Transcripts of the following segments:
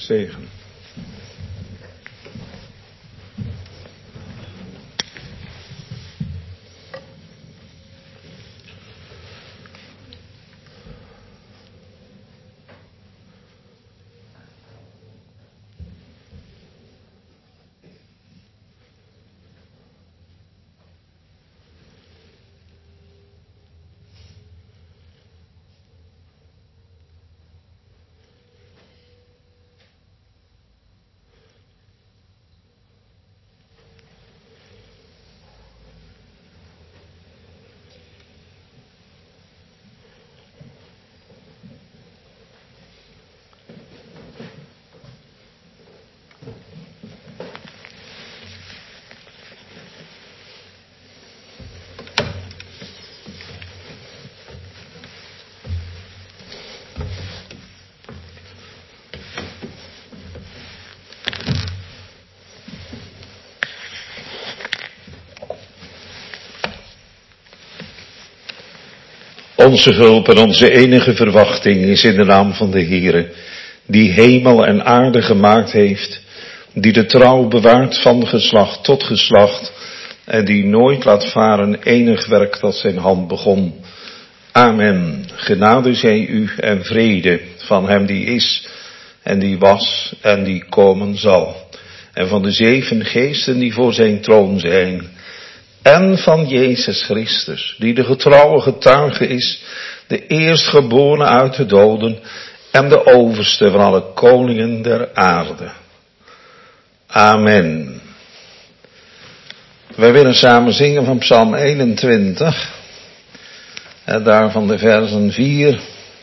zegen. Onze hulp en onze enige verwachting is in de naam van de Heere, die hemel en aarde gemaakt heeft, die de trouw bewaart van geslacht tot geslacht en die nooit laat varen enig werk dat zijn hand begon. Amen. Genade zij u en vrede van hem die is en die was en die komen zal. En van de 7 geesten die voor zijn troon zijn. En van Jezus Christus, die de getrouwe getuige is, de eerstgeborene uit de doden en de overste van alle koningen der aarde. Amen. Wij willen samen zingen van Psalm 21. En daarvan de versen 4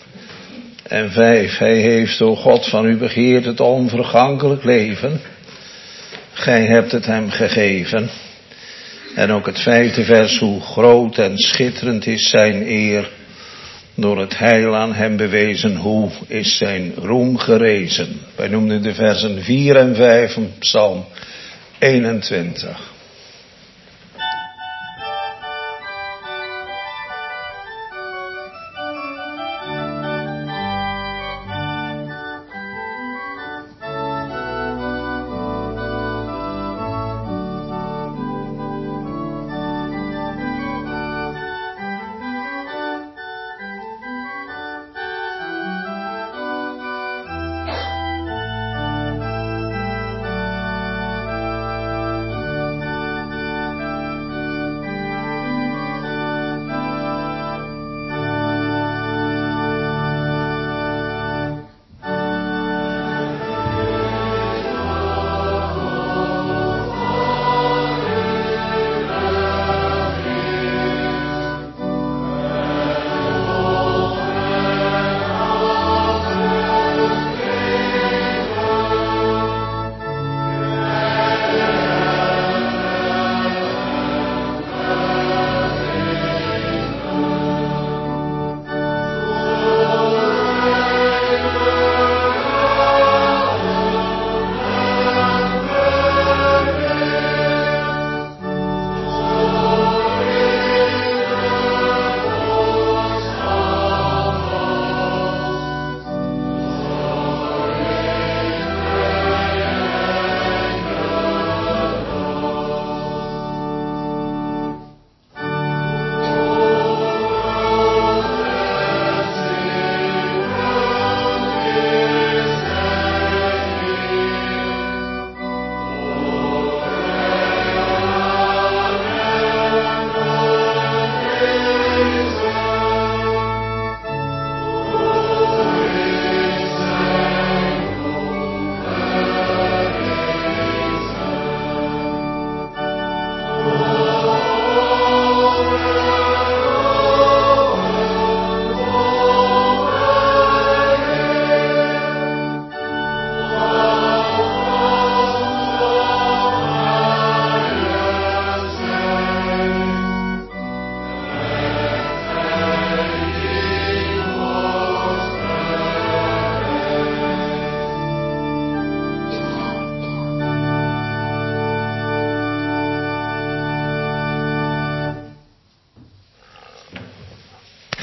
en 5. Hij heeft, o God, van u begeerd het onvergankelijk leven. Gij hebt het hem gegeven. En ook het 5e vers, hoe groot en schitterend is zijn eer. Door het heil aan hem bewezen, hoe is zijn roem gerezen. Wij noemden de versen 4 en 5 van Psalm 21.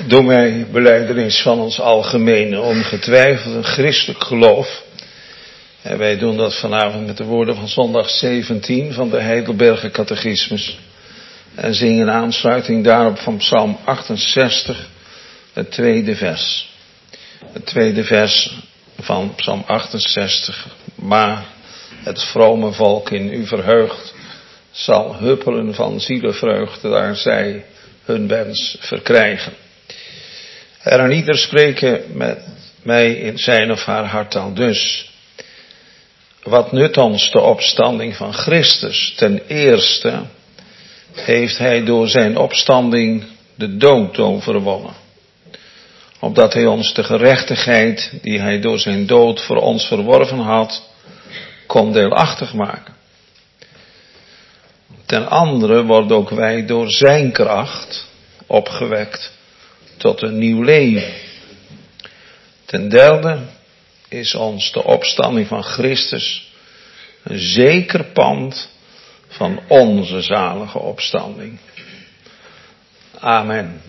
Dominee belijdenis van ons algemene ongetwijfeld een christelijk geloof En wij doen dat vanavond met de woorden van zondag 17 van de Heidelberger Catechismus. En zingen in aansluiting daarop van Psalm 68, het tweede vers. Het tweede vers van Psalm 68. Maar het vrome volk in u verheugt, zal huppelen van zielenvreugde, daar zij hun wens verkrijgen. Er en ieder spreken met mij in zijn of haar hart al dus. Wat nut ons de opstanding van Christus? Ten eerste heeft hij door zijn opstanding de dood overwonnen. Opdat hij ons de gerechtigheid die hij door zijn dood voor ons verworven had, kon deelachtig maken. Ten andere worden ook wij door zijn kracht opgewekt tot een nieuw leven. Ten derde is ons de opstanding van Christus een zeker pand van onze zalige opstanding. Amen.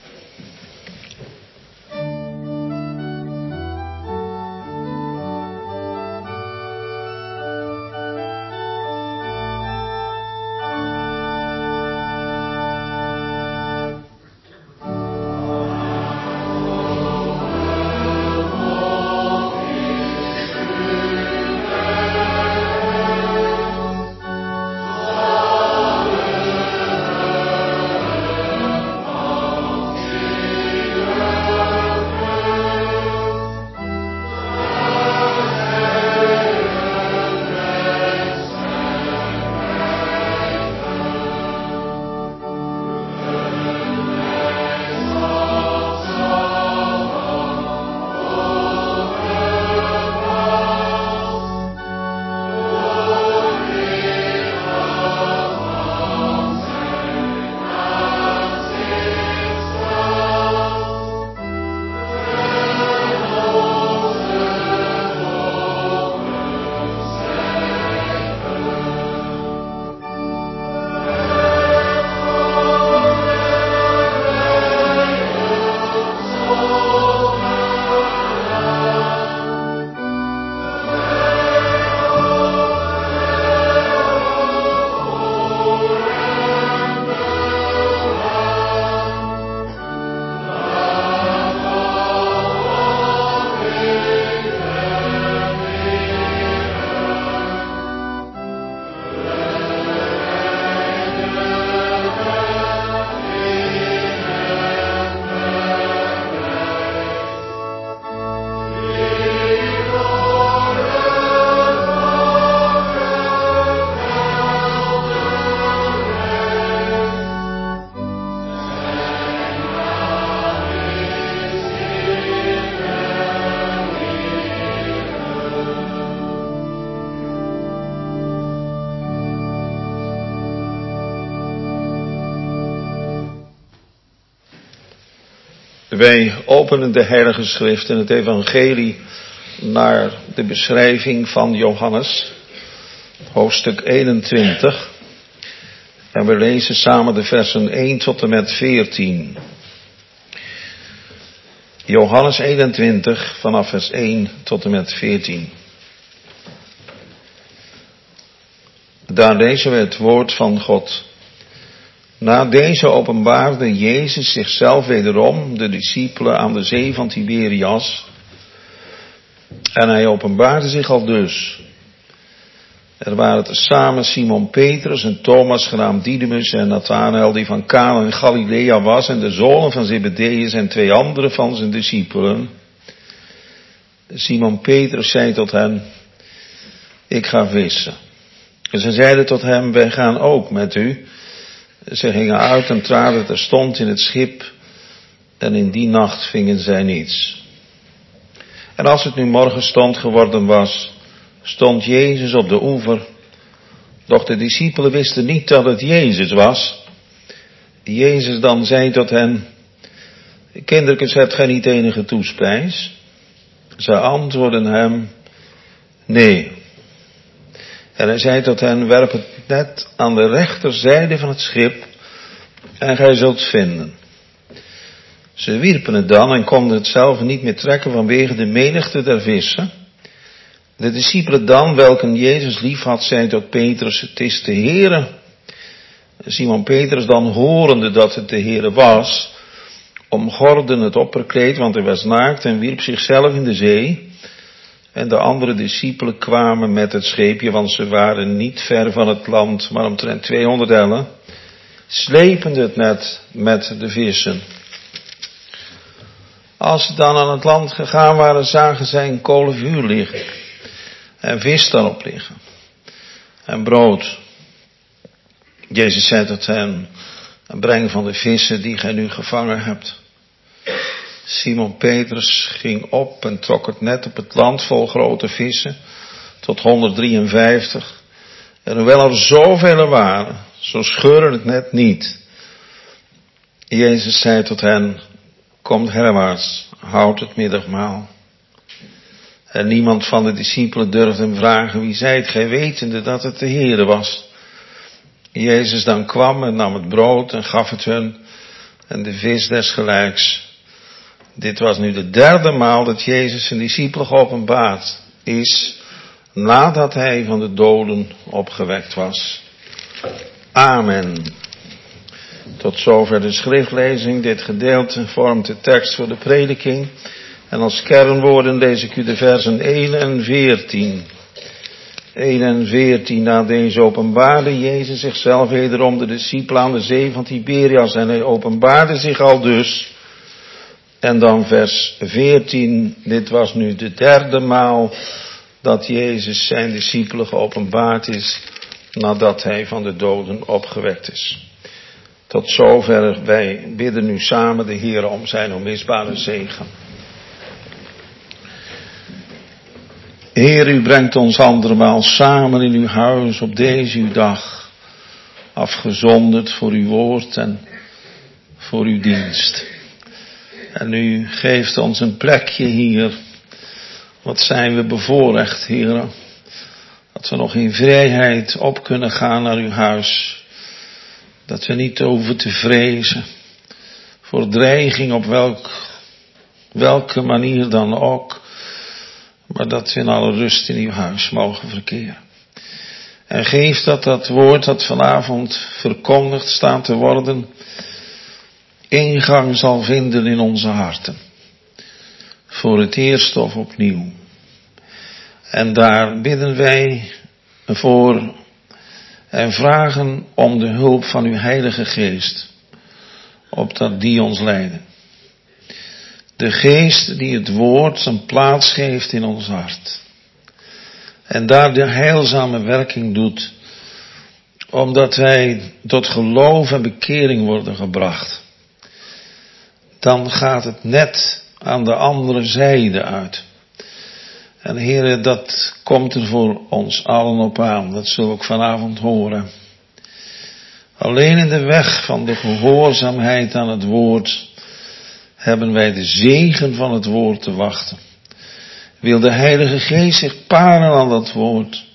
Wij openen de Heilige Schrift in het Evangelie naar de beschrijving van Johannes, hoofdstuk 21. En we lezen samen de versen 1 tot en met 14. Johannes 21 vanaf vers 1 tot en met 14. Daar lezen we het woord van God. Na deze openbaarde Jezus zichzelf wederom de discipelen aan de zee van Tiberias. En hij openbaarde zich al dus. Er waren tezamen Simon Petrus en Thomas genaamd Didymus en Nathanael die van Kana in Galilea was en de zonen van Zebedeus en 2 anderen van zijn discipelen. Simon Petrus zei tot hen, ik ga vissen. En ze zeiden tot hem, wij gaan ook met u. Ze gingen uit en traden terstond in het schip en in die nacht vingen zij niets. En als het nu morgenstond geworden was, stond Jezus op de oever, doch de discipelen wisten niet dat het Jezus was. Jezus dan zei tot hen, kindertjes, hebt gij niet enige toespijs? Zij antwoordden hem, nee. En hij zei tot hen, werp het net aan de rechterzijde van het schip en gij zult vinden. Ze wierpen het dan en konden het zelf niet meer trekken vanwege de menigte der vissen. De discipelen dan, welken Jezus lief had, zeiden tot Petrus, het is de Heere. Simon Petrus dan, horende dat het de Heere was, omgordde het opperkleed, want hij was naakt, en wierp zichzelf in de zee. En de andere discipelen kwamen met het scheepje, want ze waren niet ver van het land, maar omtrent 200 ellen, slepende het net met de vissen. Als ze dan aan het land gegaan waren, zagen zij een kolenvuur liggen en vis daarop liggen en brood. Jezus zei tot hen, breng van de vissen die gij nu gevangen hebt. Simon Petrus ging op en trok het net op het land vol grote vissen, tot 153. En hoewel er zoveel waren, zo scheurde het net niet. Jezus zei tot hen, komt herwaarts, houd het middagmaal. En niemand van de discipelen durfde hem vragen, wie zijt gij, wetende dat het de Heere was. Jezus dan kwam en nam het brood en gaf het hun en de vis desgelijks. Dit was nu de derde maal dat Jezus zijn discipelen geopenbaard is, nadat hij van de doden opgewekt was. Amen. Tot zover de schriftlezing. Dit gedeelte vormt de tekst voor de prediking. En als kernwoorden lees ik u de versen 1 en 14. 1 en 14, na deze openbaarde Jezus zichzelf wederom de discipelen aan de zee van Tiberias. En hij openbaarde zich al dus. En dan vers 14, dit was nu de derde maal dat Jezus zijn discipelen geopenbaard is, nadat hij van de doden opgewekt is. Tot zover, wij bidden nu samen de Heer om zijn onmisbare zegen. Heer, u brengt ons andermaal samen in uw huis op deze uw dag, afgezonderd voor uw woord en voor uw dienst. En u geeft ons een plekje hier. Wat zijn we bevoorrecht, Heer, dat we nog in vrijheid op kunnen gaan naar uw huis. Dat we niet hoeven te vrezen voor dreiging op welke manier dan ook. Maar dat we in alle rust in uw huis mogen verkeren. En geef dat woord dat vanavond verkondigd staat te worden, ingang zal vinden in onze harten. Voor het eerst of opnieuw. En daar bidden wij voor en vragen om de hulp van uw Heilige Geest, opdat die ons leiden. De Geest die het woord een plaats geeft in ons hart. En daar de heilzame werking doet, omdat wij tot geloof en bekering worden gebracht. Dan gaat het net aan de andere zijde uit. En Heere, dat komt er voor ons allen op aan. Dat zullen we ook vanavond horen. Alleen in de weg van de gehoorzaamheid aan het woord hebben wij de zegen van het woord te wachten. Wil de Heilige Geest zich paren aan dat woord,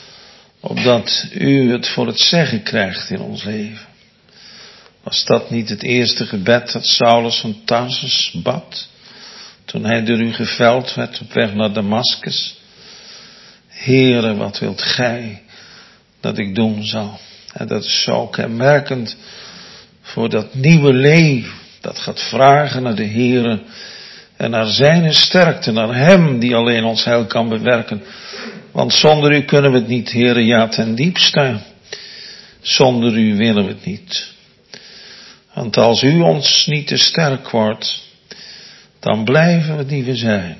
opdat u het voor het zeggen krijgt in ons leven. Was dat niet het eerste gebed dat Saulus van Tarsus bad, toen hij door u geveld werd op weg naar Damaskus? Heere, wat wilt gij dat ik doen zal? En dat is zo kenmerkend voor dat nieuwe leven, dat gaat vragen naar de Heere en naar zijn sterkte, naar hem die alleen ons heil kan bewerken. Want zonder u kunnen we het niet, Heere, ja ten diepste. Zonder u willen we het niet. Want als u ons niet te sterk wordt, dan blijven we die we zijn.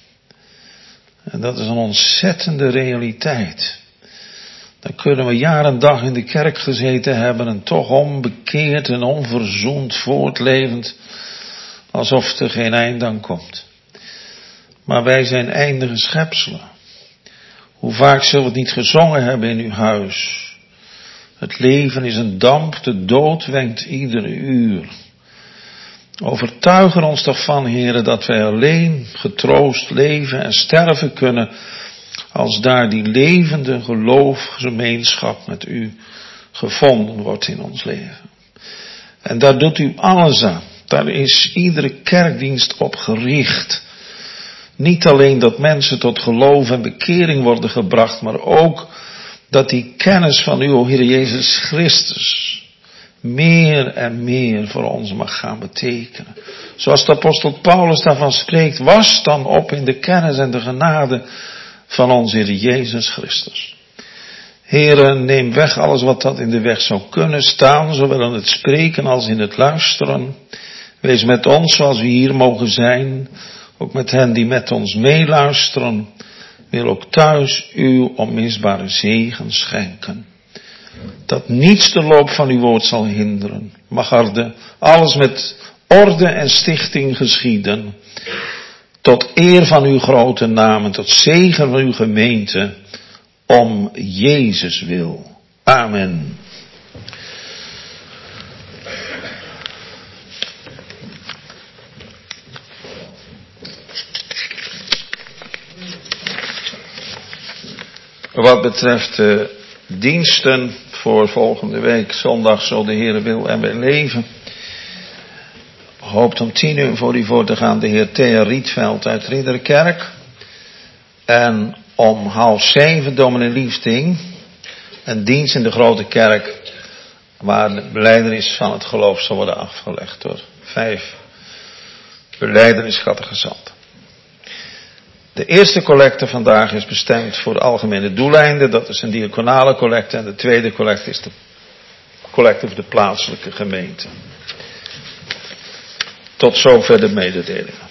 En dat is een ontzettende realiteit. Dan kunnen we jaar en dag in de kerk gezeten hebben en toch onbekeerd en onverzoend voortlevend, alsof er geen eind aan komt. Maar wij zijn eindige schepselen. Hoe vaak zullen we het niet gezongen hebben in uw huis? Het leven is een damp, de dood wenkt iedere uur. Overtuig er ons toch van, Heere, dat wij alleen getroost leven en sterven kunnen, als daar die levende geloofsgemeenschap met u gevonden wordt in ons leven. En daar doet u alles aan. Daar is iedere kerkdienst op gericht. Niet alleen dat mensen tot geloof en bekering worden gebracht, maar ook dat die kennis van u, o Heer Jezus Christus, meer en meer voor ons mag gaan betekenen. Zoals de apostel Paulus daarvan spreekt, was dan op in de kennis en de genade van onze Heer Jezus Christus. Heere, neem weg alles wat dat in de weg zou kunnen staan, zowel in het spreken als in het luisteren. Wees met ons zoals we hier mogen zijn, ook met hen die met ons meeluisteren. Wil ook thuis uw onmisbare zegen schenken. Dat niets de loop van uw woord zal hinderen. Mag alles met orde en stichting geschieden. Tot eer van uw grote naam en tot zegen van uw gemeente. Om Jezus wil. Amen. Wat betreft de diensten voor volgende week, zondag, zo de Heer wil en wij leven. Hoopt om 10:00 voor u voor te gaan de heer Thea Rietveld uit Ridderkerk. En om 6:30 dominee Liefding, een dienst in de grote kerk, waar de belijdenis van het geloof zal worden afgelegd door 5 belijdeniscatechisanten. De eerste collecte vandaag is bestemd voor de algemene doeleinden. Dat is een diaconale collecte. En de tweede collecte is de collecte voor de plaatselijke gemeente. Tot zover de mededelingen.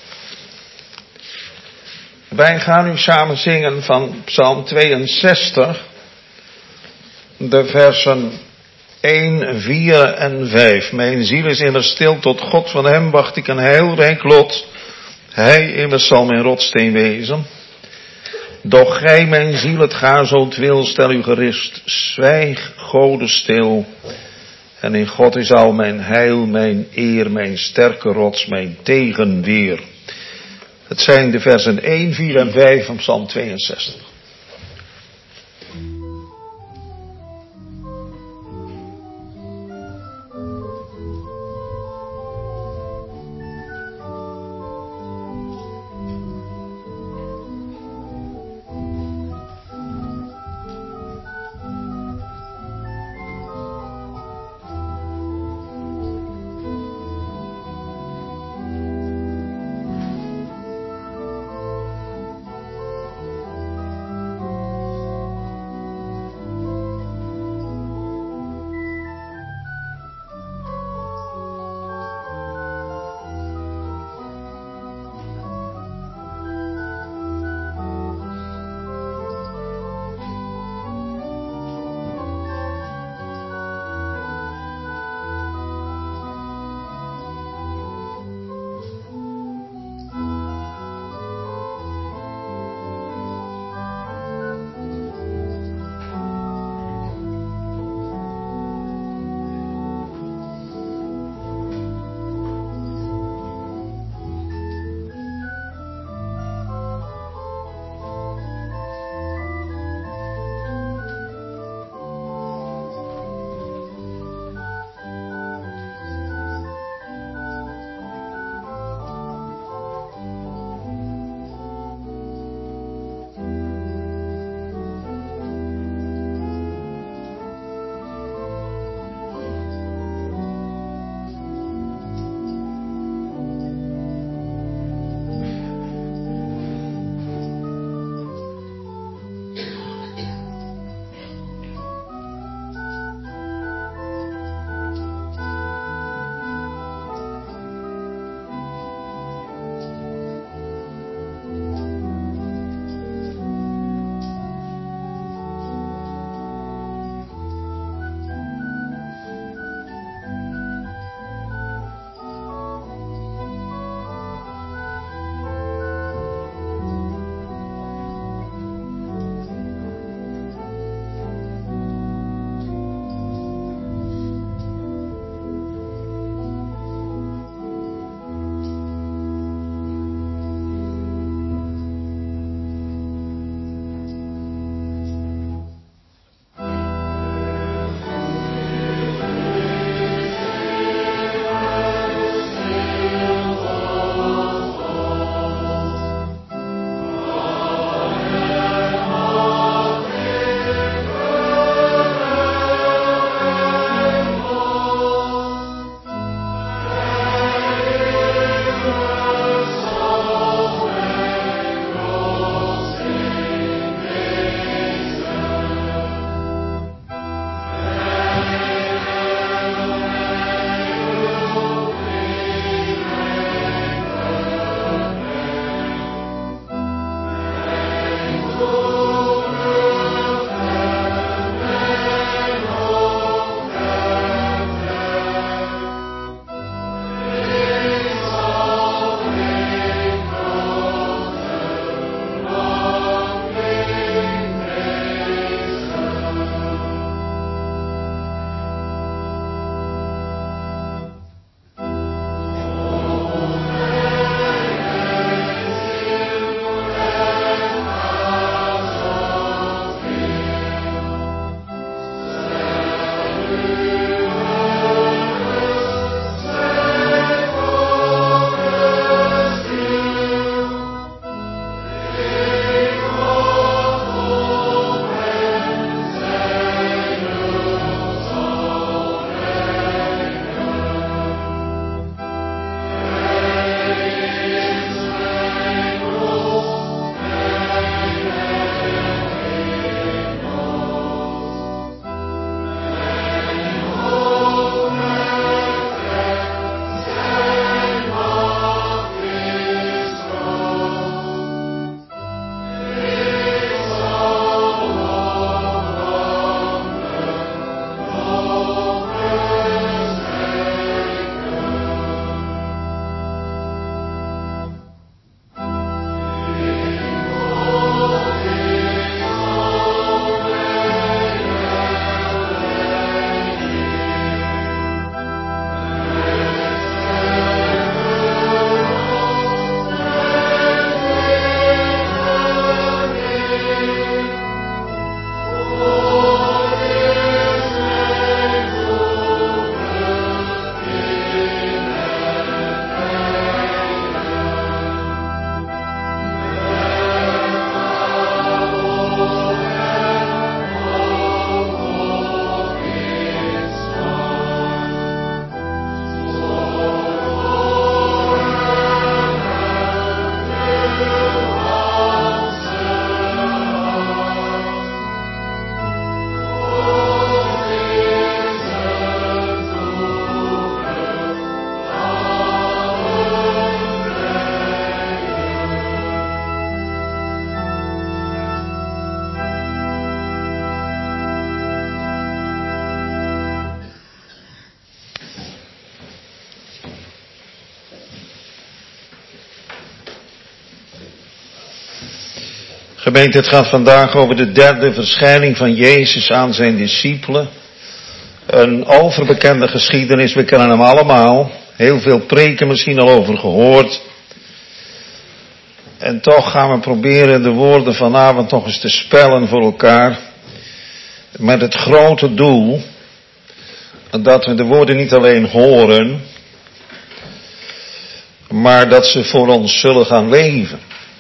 Wij gaan nu samen zingen van Psalm 62. De versen 1, 4 en 5. Mijn ziel is immers stil tot God, van hem wacht ik een heilrijk lot. Hij immers zal mijn rotsteen wezen. Doch gij, mijn ziel, het gaar zo wil, stel u gerust, zwijg, Gode stil. En in God is al mijn heil, mijn eer, mijn sterke rots, mijn tegenweer. Het zijn de versen 1, 4 en 5 van Psalm 62. Gemeente, het gaat vandaag over de derde verschijning van Jezus aan zijn discipelen. Een overbekende geschiedenis, we kennen hem allemaal. Heel veel preken misschien al over gehoord. En toch gaan we proberen de woorden vanavond nog eens te spellen voor elkaar. Met het grote doel dat we de woorden niet alleen horen, maar dat ze voor ons zullen gaan leven.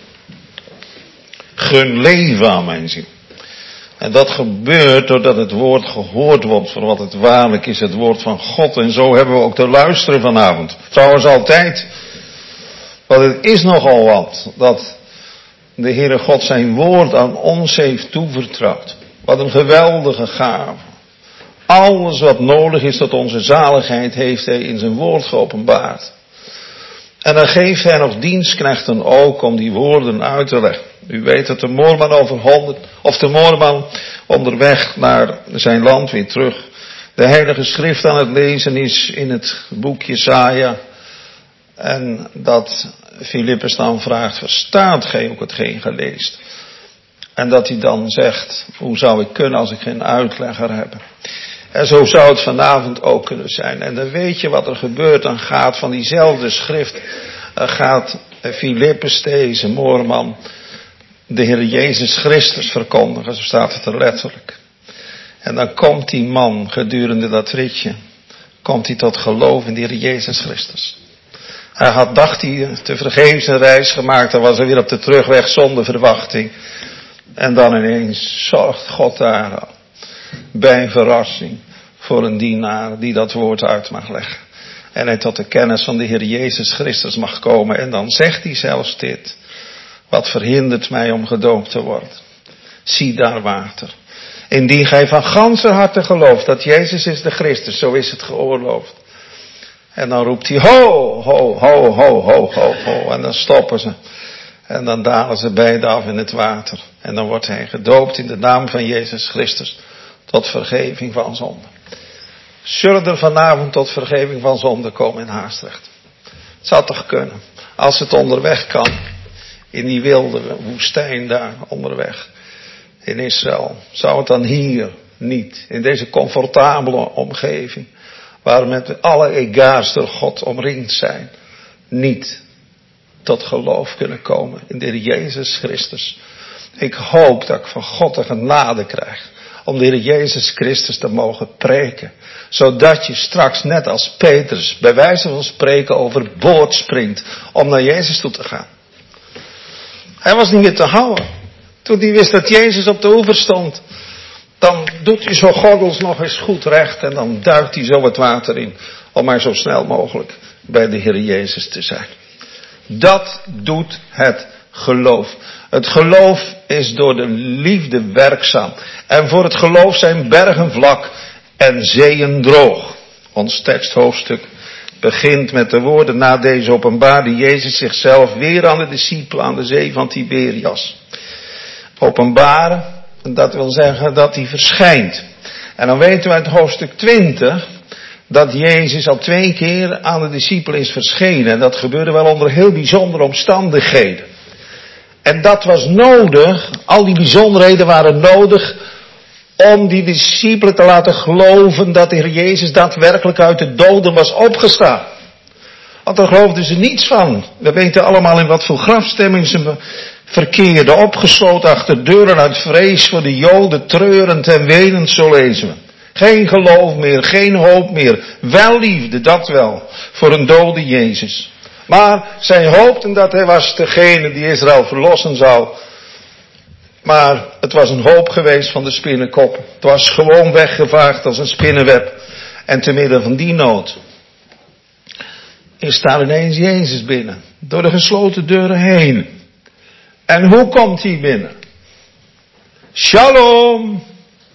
Gun leven aan mijn ziel. En dat gebeurt doordat het woord gehoord wordt voor wat het waarlijk is, het woord van God. En zo hebben we ook te luisteren vanavond. Trouwens altijd. Want het is nogal wat dat de Heere God zijn woord aan ons heeft toevertrouwd. Wat een geweldige gave. Alles wat nodig is tot onze zaligheid heeft hij in zijn woord geopenbaard. En dan geeft hij nog dienstknechten ook om die woorden uit te leggen. U weet dat de moorman onderweg naar zijn land weer terug de heilige schrift aan het lezen is in het boek Jesaja. En dat Filippus dan vraagt, verstaat gij ook hetgeen geleest? En dat hij dan zegt, hoe zou ik kunnen als ik geen uitlegger heb? En zo zou het vanavond ook kunnen zijn. En dan weet je wat er gebeurt. Dan gaat van diezelfde schrift, gaat Filippus, deze moorman, de Heer Jezus Christus verkondigen. Zo staat het er letterlijk. En dan komt die man gedurende dat ritje, komt hij tot geloof in de Heer Jezus Christus. Dacht hij te vergeefs een reis gemaakt, dan was hij weer op de terugweg zonder verwachting. En dan ineens zorgt God daar bij een verrassing voor een dienaar die dat woord uit mag leggen. En hij tot de kennis van de Heer Jezus Christus mag komen. En dan zegt hij zelfs dit. Wat verhindert mij om gedoopt te worden? Zie daar water. Indien gij van ganser harte gelooft dat Jezus is de Christus, zo is het geoorloofd. En dan roept hij, ho, ho, ho, ho, ho, ho, ho. En dan stoppen ze. En dan dalen ze beiden af in het water. En dan wordt hij gedoopt in de naam van Jezus Christus. Tot vergeving van zonde. Zullen er vanavond tot vergeving van zonde komen in Haastrecht? Het zou toch kunnen. Als het onderweg kan. In die wilde woestijn daar onderweg. In Israël. Zou het dan hier niet. In deze comfortabele omgeving. Waar met alle egaars door God omringd zijn. Niet tot geloof kunnen komen in de Heer Jezus Christus. Ik hoop dat ik van God de genade krijg. Om de Heer Jezus Christus te mogen preken. Zodat je straks net als Petrus bij wijze van spreken overboord springt. Om naar Jezus toe te gaan. Hij was niet meer te houden. Toen hij wist dat Jezus op de oever stond. Dan doet hij zo gordels nog eens goed recht. En dan duikt hij zo het water in. Om maar zo snel mogelijk bij de Heer Jezus te zijn. Dat doet het geloof. Het geloof is door de liefde werkzaam. En voor het geloof zijn bergen vlak en zeeën droog. Ons teksthoofdstuk begint met de woorden na deze openbaring Jezus zichzelf weer aan de discipelen aan de zee van Tiberias. Openbaren, dat wil zeggen dat hij verschijnt. En dan weten we uit hoofdstuk 20 dat Jezus al 2 keer aan de discipelen is verschenen. En dat gebeurde wel onder heel bijzondere omstandigheden. En dat was nodig, al die bijzonderheden waren nodig om die discipelen te laten geloven dat de Heer Jezus daadwerkelijk uit de doden was opgestaan. Want daar geloofden ze niets van. We weten allemaal in wat voor grafstemming ze verkeerden. Opgesloten achter deuren uit vrees voor de Joden, treurend en wenend, zo lezen we. Geen geloof meer, geen hoop meer. Wel liefde, dat wel, voor een dode Jezus. Maar zij hoopten dat hij was degene die Israël verlossen zou. Maar het was een hoop geweest van de spinnenkop. Het was gewoon weggevaagd als een spinnenweb. En te midden van die nood is daar ineens Jezus binnen. Door de gesloten deuren heen. En hoe komt hij binnen? Shalom.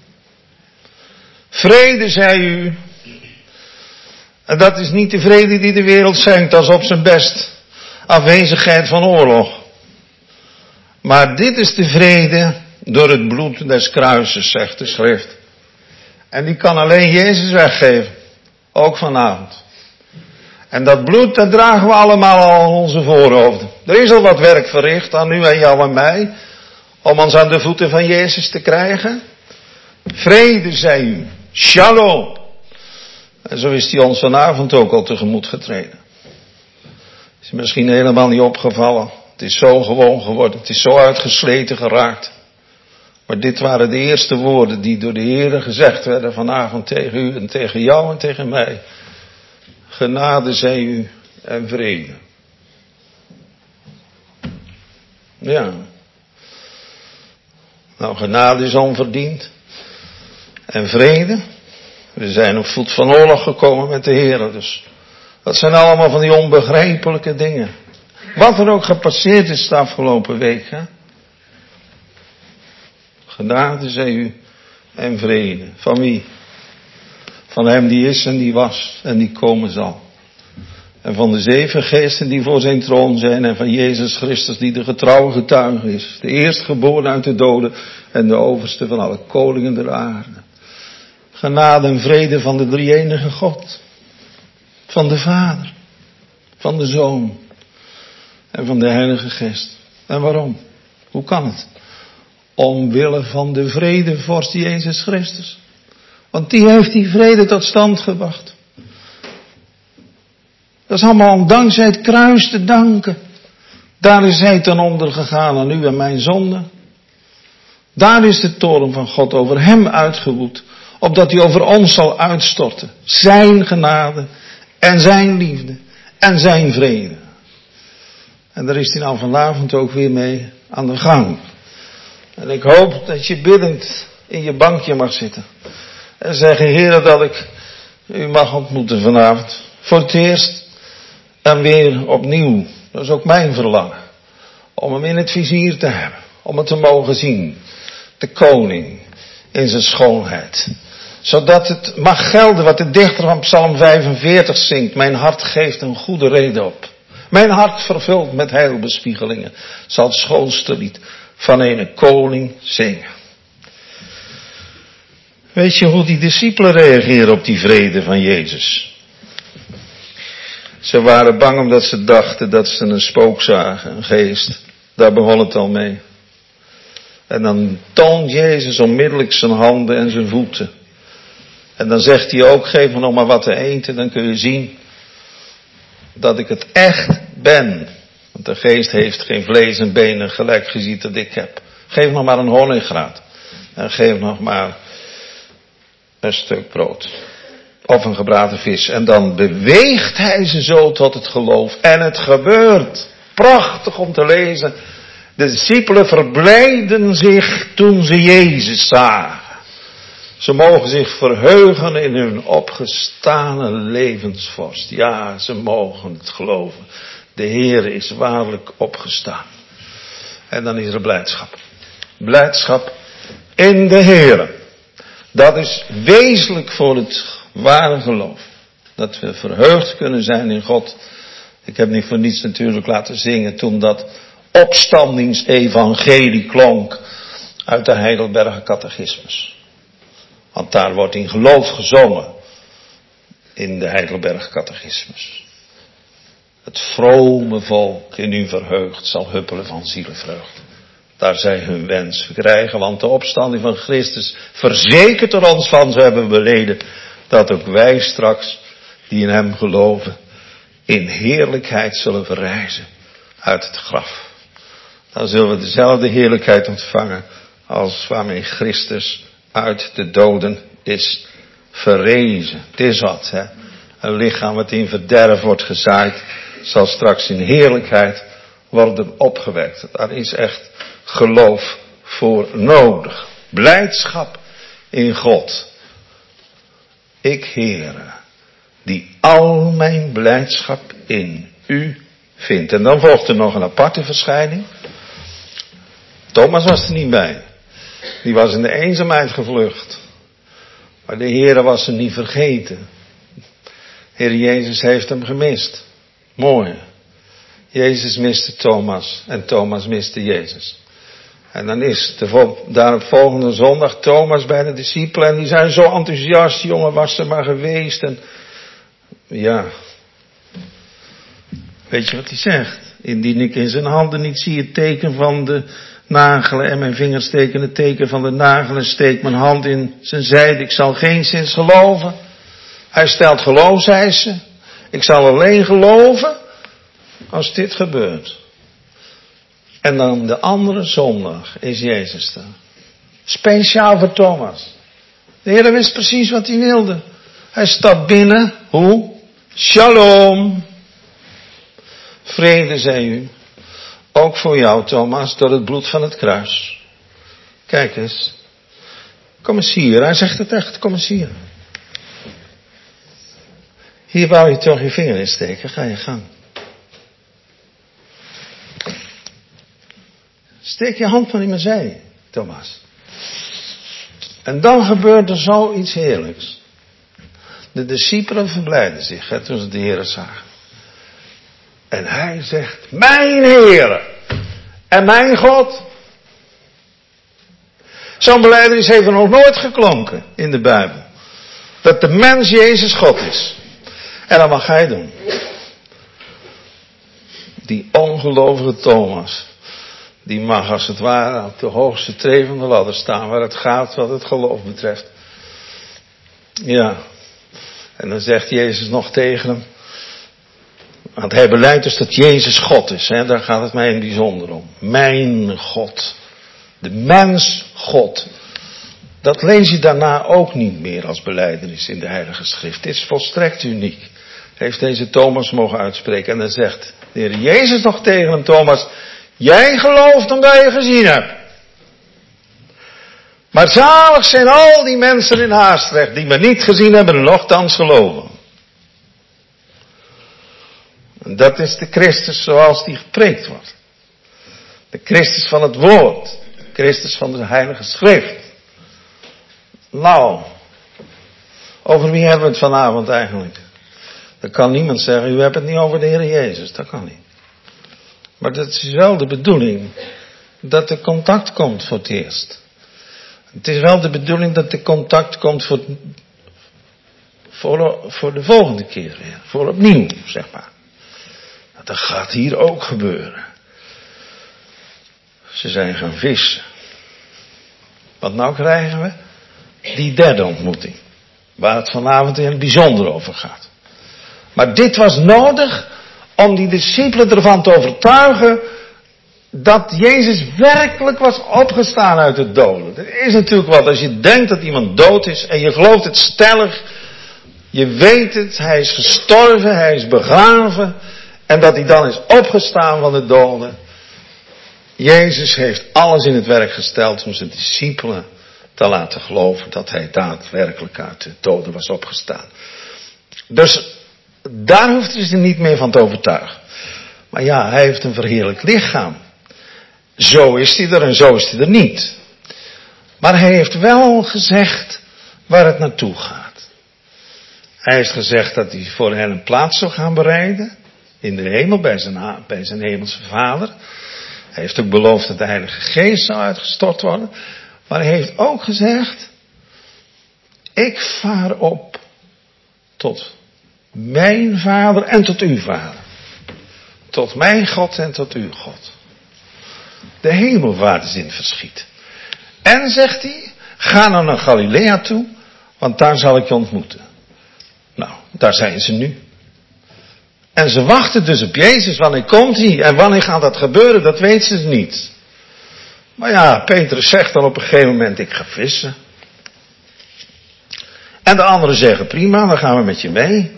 Vrede, zei u. En dat is niet de vrede die de wereld zengt als op zijn best. Afwezigheid van oorlog. Maar dit is de vrede door het bloed des kruises, zegt de schrift. En die kan alleen Jezus weggeven. Ook vanavond. En dat bloed, dat dragen we allemaal al aan onze voorhoofden. Er is al wat werk verricht aan u en jou en mij. om ons aan de voeten van Jezus te krijgen? Vrede, zei u. Shalom. En zo is hij ons vanavond ook al tegemoet getreden. Is misschien helemaal niet opgevallen. Het is zo gewoon geworden. Het is zo uitgesleten geraakt. Maar dit waren de eerste woorden die door de Heer gezegd werden vanavond tegen u en tegen jou en tegen mij. Genade zij u en vrede. Ja. Nou, genade is onverdiend. En vrede. We zijn op voet van oorlog gekomen met de Heer. Dus dat zijn allemaal van die onbegrijpelijke dingen. Wat er ook gepasseerd is de afgelopen week. Hè? Genade zij u en vrede. Van wie? Van hem die is en die was en die komen zal. En van de 7 geesten die voor zijn troon zijn. En van Jezus Christus die de getrouwe getuige is. De eerstgeboren uit de doden en de overste van alle koningen der aarde. Genade en vrede van de drie-enige God. Van de Vader. Van de Zoon. En van de Heilige Geest. En waarom? Hoe kan het? Omwille van de vredevorst Jezus Christus. Want die heeft die vrede tot stand gebracht. Dat is allemaal om dankzij het kruis te danken. Daar is hij ten onder gegaan aan u en mijn zonde. Daar is de toorn van God over hem uitgewoed. Opdat hij over ons zal uitstorten. Zijn genade en zijn liefde en zijn vrede. En daar is hij nou vanavond ook weer mee aan de gang. En ik hoop dat je biddend in je bankje mag zitten. En zeggen, Heer, dat ik u mag ontmoeten vanavond. Voor het eerst en weer opnieuw. Dat is ook mijn verlangen. Om hem in het vizier te hebben. Om het te mogen zien. De koning in zijn schoonheid. Zodat het mag gelden wat de dichter van Psalm 45 zingt. Mijn hart geeft een goede reden op. Mijn hart vervuld met heilbespiegelingen. Zal het schoonste lied van een koning zingen. Weet je hoe die discipelen reageren op die vrede van Jezus? Ze waren bang omdat ze dachten dat ze een spook zagen, een geest. Daar begon het al mee. En dan toont Jezus onmiddellijk zijn handen en zijn voeten. En dan zegt hij ook, geef me nog maar wat te eten, dan kun je zien dat ik het echt ben. Want de geest heeft geen vlees en benen gelijk je ziet dat ik heb. Geef nog maar een honinggraat. En geef nog maar een stuk brood. Of een gebraden vis. En dan beweegt hij ze zo tot het geloof. En het gebeurt. Prachtig om te lezen. De discipelen verblijden zich toen ze Jezus zagen. Ze mogen zich verheugen in hun opgestane levensvorst. Ja, ze mogen het geloven. De Heer is waarlijk opgestaan. En dan is er blijdschap. Blijdschap in de Heer. Dat is wezenlijk voor het ware geloof. Dat we verheugd kunnen zijn in God. Ik heb niet voor niets natuurlijk laten zingen toen dat opstandingsevangelie klonk uit de Heidelberger Catechismus. Want daar wordt in geloof gezongen in de Heidelberger Catechismus. Het vrome volk in u verheugd zal huppelen van zielenvreugd. Daar zij hun wens verkrijgen, want de opstanding van Christus verzekert er ons van, zo hebben we beleden, dat ook wij straks, die in hem geloven, in heerlijkheid zullen verrijzen uit het graf. Dan zullen we dezelfde heerlijkheid ontvangen als waarmee Christus uit de doden is verrezen. Het is wat, hè. Een lichaam wat in verderf wordt gezaaid, zal straks in heerlijkheid worden opgewekt. Daar is echt geloof voor nodig. Blijdschap in God. Ik, Heere, die al mijn blijdschap in u vind. En dan volgt er nog een aparte verschijning. Thomas was er niet bij. Die was in de eenzaamheid gevlucht. Maar de Heere was hem niet vergeten. Heer Jezus heeft hem gemist. Mooi. Jezus miste Thomas en Thomas miste Jezus. En dan is daarop volgende zondag Thomas bij de discipelen en die zijn zo enthousiast, jongen, was er maar geweest. En ja, weet je wat hij zegt? Indien ik in zijn handen niet zie het teken van de nagelen en mijn vinger steken in het teken van de nagel en steek mijn hand in zijn zijde. Ik zal geenszins geloven. Hij stelt geloofseisen. Ik zal alleen geloven als dit gebeurt. En dan de andere zondag is Jezus daar. Speciaal voor Thomas. De Heer wist precies wat hij wilde. Hij stapt binnen. Hoe? Shalom. Vrede, zei u. Ook voor jou, Thomas, door het bloed van het kruis. Kijk eens. Kom eens hier. Hij zegt het echt. Kom eens hier. Hier wou je toch je vinger in steken. Ga je gang. Steek je hand maar in mijn zij, Thomas. En dan gebeurt er zoiets heerlijks. De discipelen verblijden zich toen ze de Heer zagen. En hij zegt, mijn Heer en mijn God. Zo'n belijdenis heeft er nog nooit geklonken in de Bijbel. Dat de mens Jezus God is. En dat mag hij doen. Die ongelovige Thomas. Die mag als het ware op de hoogste tree van de ladder staan. Waar het gaat wat het geloof betreft. Ja. En dan zegt Jezus nog tegen hem. Want hij belijdt dus dat Jezus God is. Hè? Daar gaat het mij in het bijzonder om. Mijn God. De mens God. Dat lees je daarna ook niet meer als belijdenis in de Heilige Schrift. Het is volstrekt uniek. Heeft deze Thomas mogen uitspreken. En dan zegt de Heer Jezus nog tegen hem, Thomas. Jij gelooft omdat je gezien hebt. Maar zalig zijn al die mensen in Haastrecht die me niet gezien hebben en nochtans geloven. En dat is de Christus zoals die gepreekt wordt. De Christus van het woord. De Christus van de Heilige Schrift. Nou, over wie hebben we het vanavond eigenlijk? Dan kan niemand zeggen, u hebt het niet over de Heer Jezus. Dat kan niet. Maar dat is wel de bedoeling dat er contact komt voor het eerst. Het is wel de bedoeling dat er contact komt voor de volgende keer weer. Voor opnieuw, zeg maar. Dat gaat hier ook gebeuren. Ze zijn gaan vissen. Wat nou krijgen we? Die derde ontmoeting. Waar het vanavond in het bijzonder over gaat. Maar dit was nodig om die discipelen ervan te overtuigen dat Jezus werkelijk was opgestaan uit het doden. Dat is natuurlijk wat, als je denkt dat iemand dood is en je gelooft het stellig, je weet het, hij is gestorven, hij is begraven en dat hij dan is opgestaan van de doden. Jezus heeft alles in het werk gesteld om zijn discipelen te laten geloven dat hij daadwerkelijk uit de doden was opgestaan. Dus daar hoeft hij ze niet meer van te overtuigen. Maar ja, hij heeft een verheerlijk lichaam. Zo is hij er en zo is hij er niet. Maar hij heeft wel gezegd waar het naartoe gaat. Hij heeft gezegd dat hij voor hen een plaats zou gaan bereiden. In de hemel, bij zijn hemelse vader. Hij heeft ook beloofd dat de Heilige Geest zou uitgestort worden. Maar hij heeft ook gezegd, ik vaar op tot mijn vader en tot uw vader. Tot mijn God en tot uw God. De hemelvaart is in het verschiet. En zegt hij, ga nou naar Galilea toe, want daar zal ik je ontmoeten. Nou, daar zijn ze nu. En ze wachten dus op Jezus, wanneer komt hij? En wanneer gaat dat gebeuren, dat weten ze niet. Maar ja, Petrus zegt dan op een gegeven moment, ik ga vissen. En de anderen zeggen, prima, dan gaan we met je mee.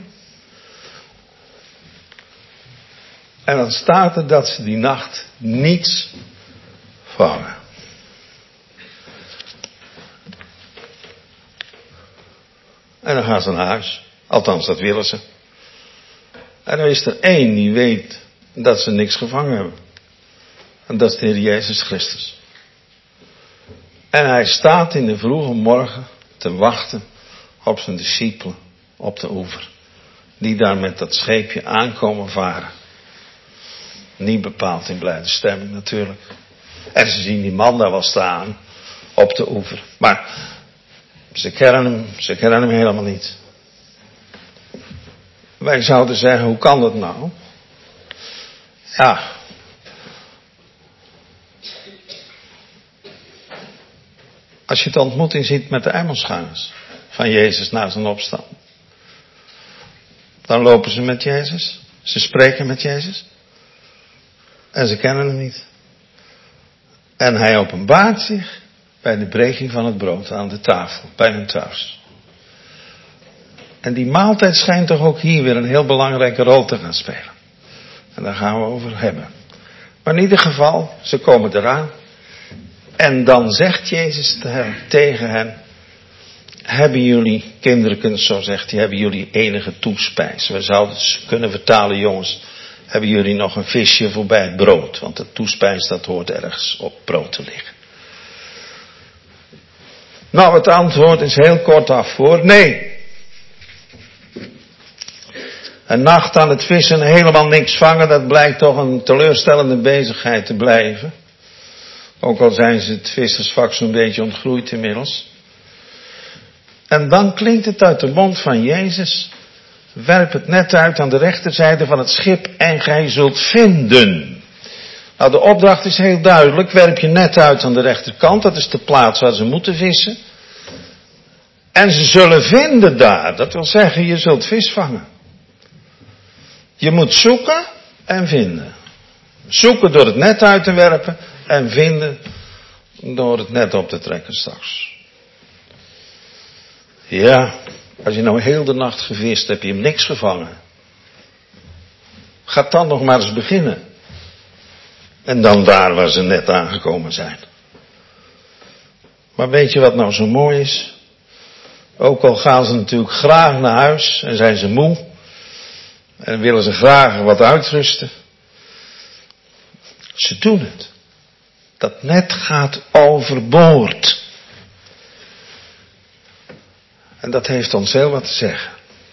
En dan staat er dat ze die nacht niets vangen. En dan gaan ze naar huis. Althans, dat willen ze. En dan is er één die weet dat ze niks gevangen hebben. En dat is de Heer Jezus Christus. En hij staat in de vroege morgen te wachten op zijn discipelen op de oever. Die daar met dat scheepje aankomen varen. Niet bepaald in blijde stemming natuurlijk. En ze zien die man daar wel staan op de oever. Maar ze kennen hem helemaal niet. Wij zouden zeggen, hoe kan dat nou? Ja. Als je de ontmoeting ziet met de Emmelsgangers van Jezus na zijn opstanding. Dan lopen ze met Jezus. Ze spreken met Jezus. En ze kennen hem niet. En hij openbaart zich bij de breking van het brood aan de tafel, bij hun thuis. En die maaltijd schijnt toch ook hier weer een heel belangrijke rol te gaan spelen. En daar gaan we over hebben. Maar in ieder geval, ze komen eraan. En dan zegt Jezus tegen hen: hebben jullie, kinderkens, zo zegt hij, hebben jullie enige toespijs? We zouden het kunnen vertalen, jongens, hebben jullie nog een visje voorbij het brood? Want het toespijs, dat hoort ergens op brood te liggen. Nou, het antwoord is heel kort af hoor. Nee. Een nacht aan het vissen, helemaal niks vangen, dat blijkt toch een teleurstellende bezigheid te blijven. Ook al zijn ze het vissersvak zo'n beetje ontgroeid inmiddels. En dan klinkt het uit de mond van Jezus: werp het net uit aan de rechterzijde van het schip en gij zult vinden. Nou, de opdracht is heel duidelijk. Werp je net uit aan de rechterkant, dat is de plaats waar ze moeten vissen. En ze zullen vinden daar, dat wil zeggen, je zult vis vangen. Je moet zoeken en vinden. Zoeken door het net uit te werpen en vinden door het net op te trekken straks. Ja, als je nou heel de nacht gevist heb je hem niks gevangen. Ga dan nog maar eens beginnen. En dan daar waar ze net aangekomen zijn. Maar weet je wat nou zo mooi is? Ook al gaan ze natuurlijk graag naar huis en zijn ze moe. En willen ze graag wat uitrusten. Ze doen het. Dat net gaat overboord. En dat heeft ons heel wat te zeggen.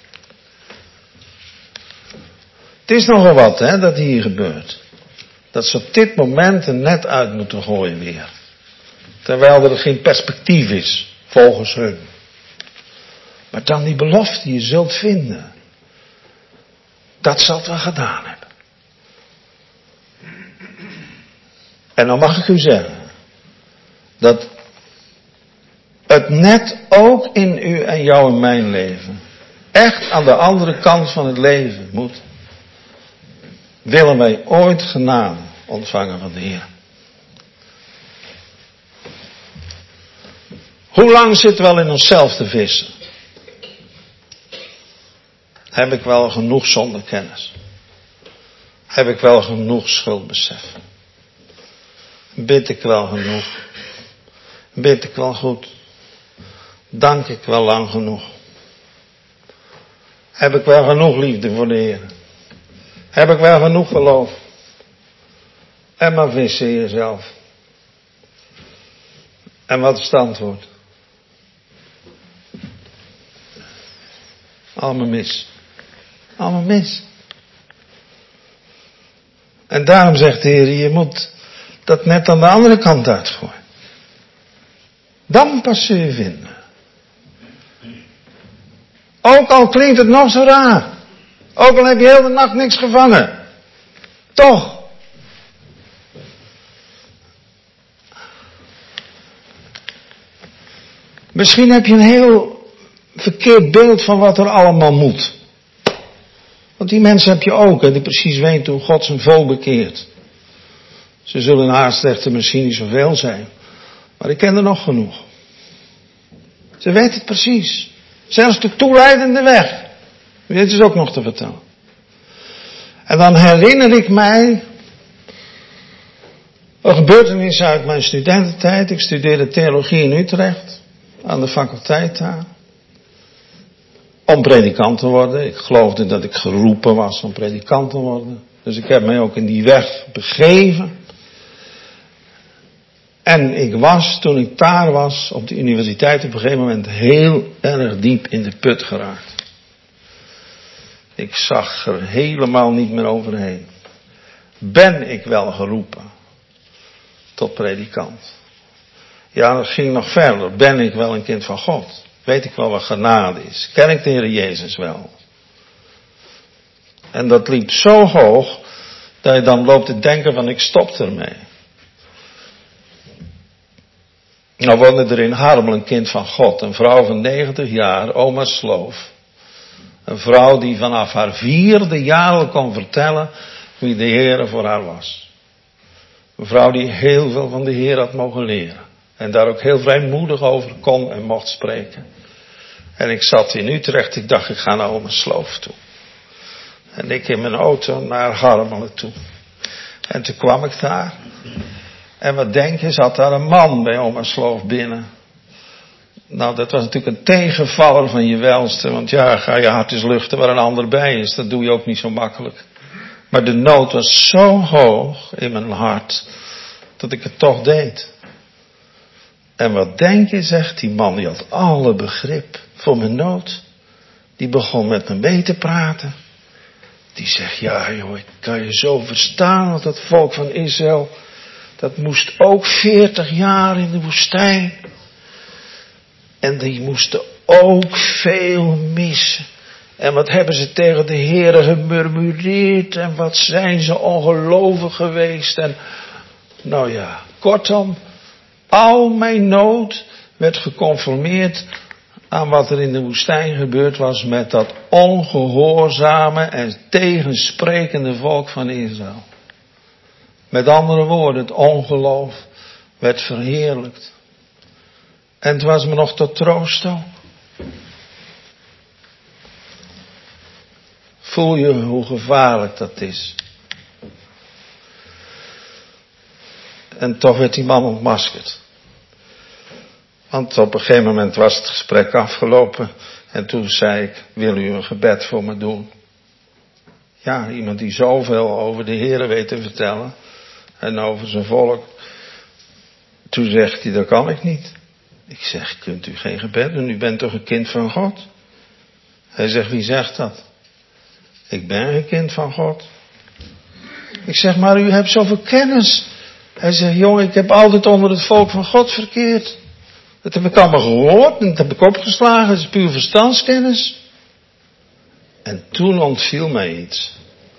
Het is nogal wat, hè, dat hier gebeurt. Dat ze op dit moment een net uit moeten gooien weer. Terwijl er geen perspectief is, volgens hun. Maar dan die belofte, je zult vinden. Dat zal het wel gedaan hebben. En dan mag ik u zeggen. Dat het net ook in u en jou en mijn leven. Echt aan de andere kant van het leven moet. Willen wij ooit genade ontvangen van de Heer. Hoe lang zit wel in onszelf te vissen? Heb ik wel genoeg zonder kennis? Heb ik wel genoeg schuldbesef? Bid ik wel genoeg? Bid ik wel goed? Dank ik wel lang genoeg? Heb ik wel genoeg liefde voor de Heer? Heb ik wel genoeg geloof? En maar vissen jezelf. En wat is het antwoord? Allemaal mis. Allemaal mis. En daarom zegt de Heer, je moet dat net aan de andere kant uitgooien. Dan pas zul je vinden. Ook al klinkt het nog zo raar. Ook al heb je heel de nacht niks gevangen. Toch. Misschien heb je een heel verkeerd beeld van wat er allemaal moet. Want die mensen heb je ook, hè, die precies weten hoe God zijn volk bekeert. Ze zullen haast echter misschien niet zoveel zijn. Maar ik ken er nog genoeg. Ze weten het precies. Zelfs de toeleidende weg. Dit is ook nog te vertellen. En dan herinner ik mij een gebeurtenis uit mijn studententijd. Ik studeerde theologie in Utrecht. Aan de faculteit daar. Om predikant te worden. Ik geloofde dat ik geroepen was om predikant te worden. Dus ik heb mij ook in die weg begeven. En ik was, toen ik daar was, op de universiteit op een gegeven moment heel erg diep in de put geraakt. Ik zag er helemaal niet meer overheen. Ben ik wel geroepen tot predikant? Ja, dat ging nog verder. Ben ik wel een kind van God? Weet ik wel wat genade is? Ken ik de Heer Jezus wel? En dat liep zo hoog, dat je dan loopt te denken van ik stop ermee. Nou woonde er in Harmel een kind van God, een vrouw van 90 jaar, oma Sloof. Een vrouw die vanaf haar 4e jaar al kon vertellen wie de Heer voor haar was. Een vrouw die heel veel van de Heer had mogen leren. En daar ook heel vrijmoedig over kon en mocht spreken. En ik zat in Utrecht, ik dacht ik ga naar oma Sloof toe. En ik in mijn auto naar Harmelen toe. En toen kwam ik daar. En wat denk je, zat daar een man bij oma Sloof binnen. Nou, dat was natuurlijk een tegenvaller van je welste. Want ja, ga je hart eens luchten waar een ander bij is. Dat doe je ook niet zo makkelijk. Maar de nood was zo hoog in mijn hart, dat ik het toch deed. En wat denk je, zegt die man, die had alle begrip voor mijn nood. Die begon met me mee te praten. Die zegt, ja joh, ik kan je zo verstaan, want dat volk van Israël, dat moest ook 40 jaar in de woestijn. En die moesten ook veel missen. En wat hebben ze tegen de Heere gemurmureerd. En wat zijn ze ongelovig geweest. En nou ja, kortom, al mijn nood werd geconformeerd aan wat er in de woestijn gebeurd was met dat ongehoorzame en tegensprekende volk van Israël. Met andere woorden, het ongeloof werd verheerlijkt. En het was me nog tot troost ook. Voel je hoe gevaarlijk dat is? En toch werd die man ontmaskerd. Want op een gegeven moment was het gesprek afgelopen. En toen zei ik, wil u een gebed voor me doen? Ja, iemand die zoveel over de Heere weet te vertellen. En over zijn volk. Toen zegt hij, dat kan ik niet. Ik zeg, kunt u geen gebed doen? U bent toch een kind van God? Hij zegt, wie zegt dat? Ik ben geen kind van God. Ik zeg, maar u hebt zoveel kennis. Hij zegt, jongen, ik heb altijd onder het volk van God verkeerd. Dat heb ik allemaal gehoord en dat heb ik opgeslagen. Dat is puur verstandskennis. En toen ontviel mij iets.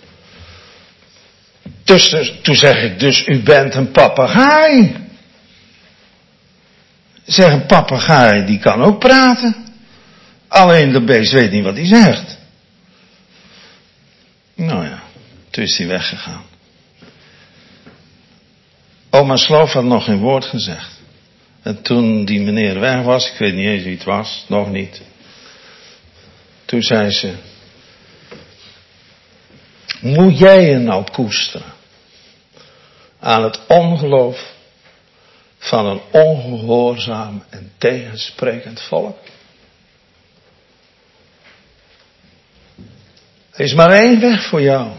Toen zeg ik, dus u bent een papegaai. Zeg, een papegaai die kan ook praten. Alleen de beest weet niet wat hij zegt. Nou ja, toen is hij weggegaan. Oma Sloof had nog geen woord gezegd. En toen die meneer weg was, ik weet niet eens wie het was, nog niet. Toen zei ze, moet jij je nou koesteren aan het ongeloof van een ongehoorzaam en tegensprekend volk? Er is maar één weg voor jou.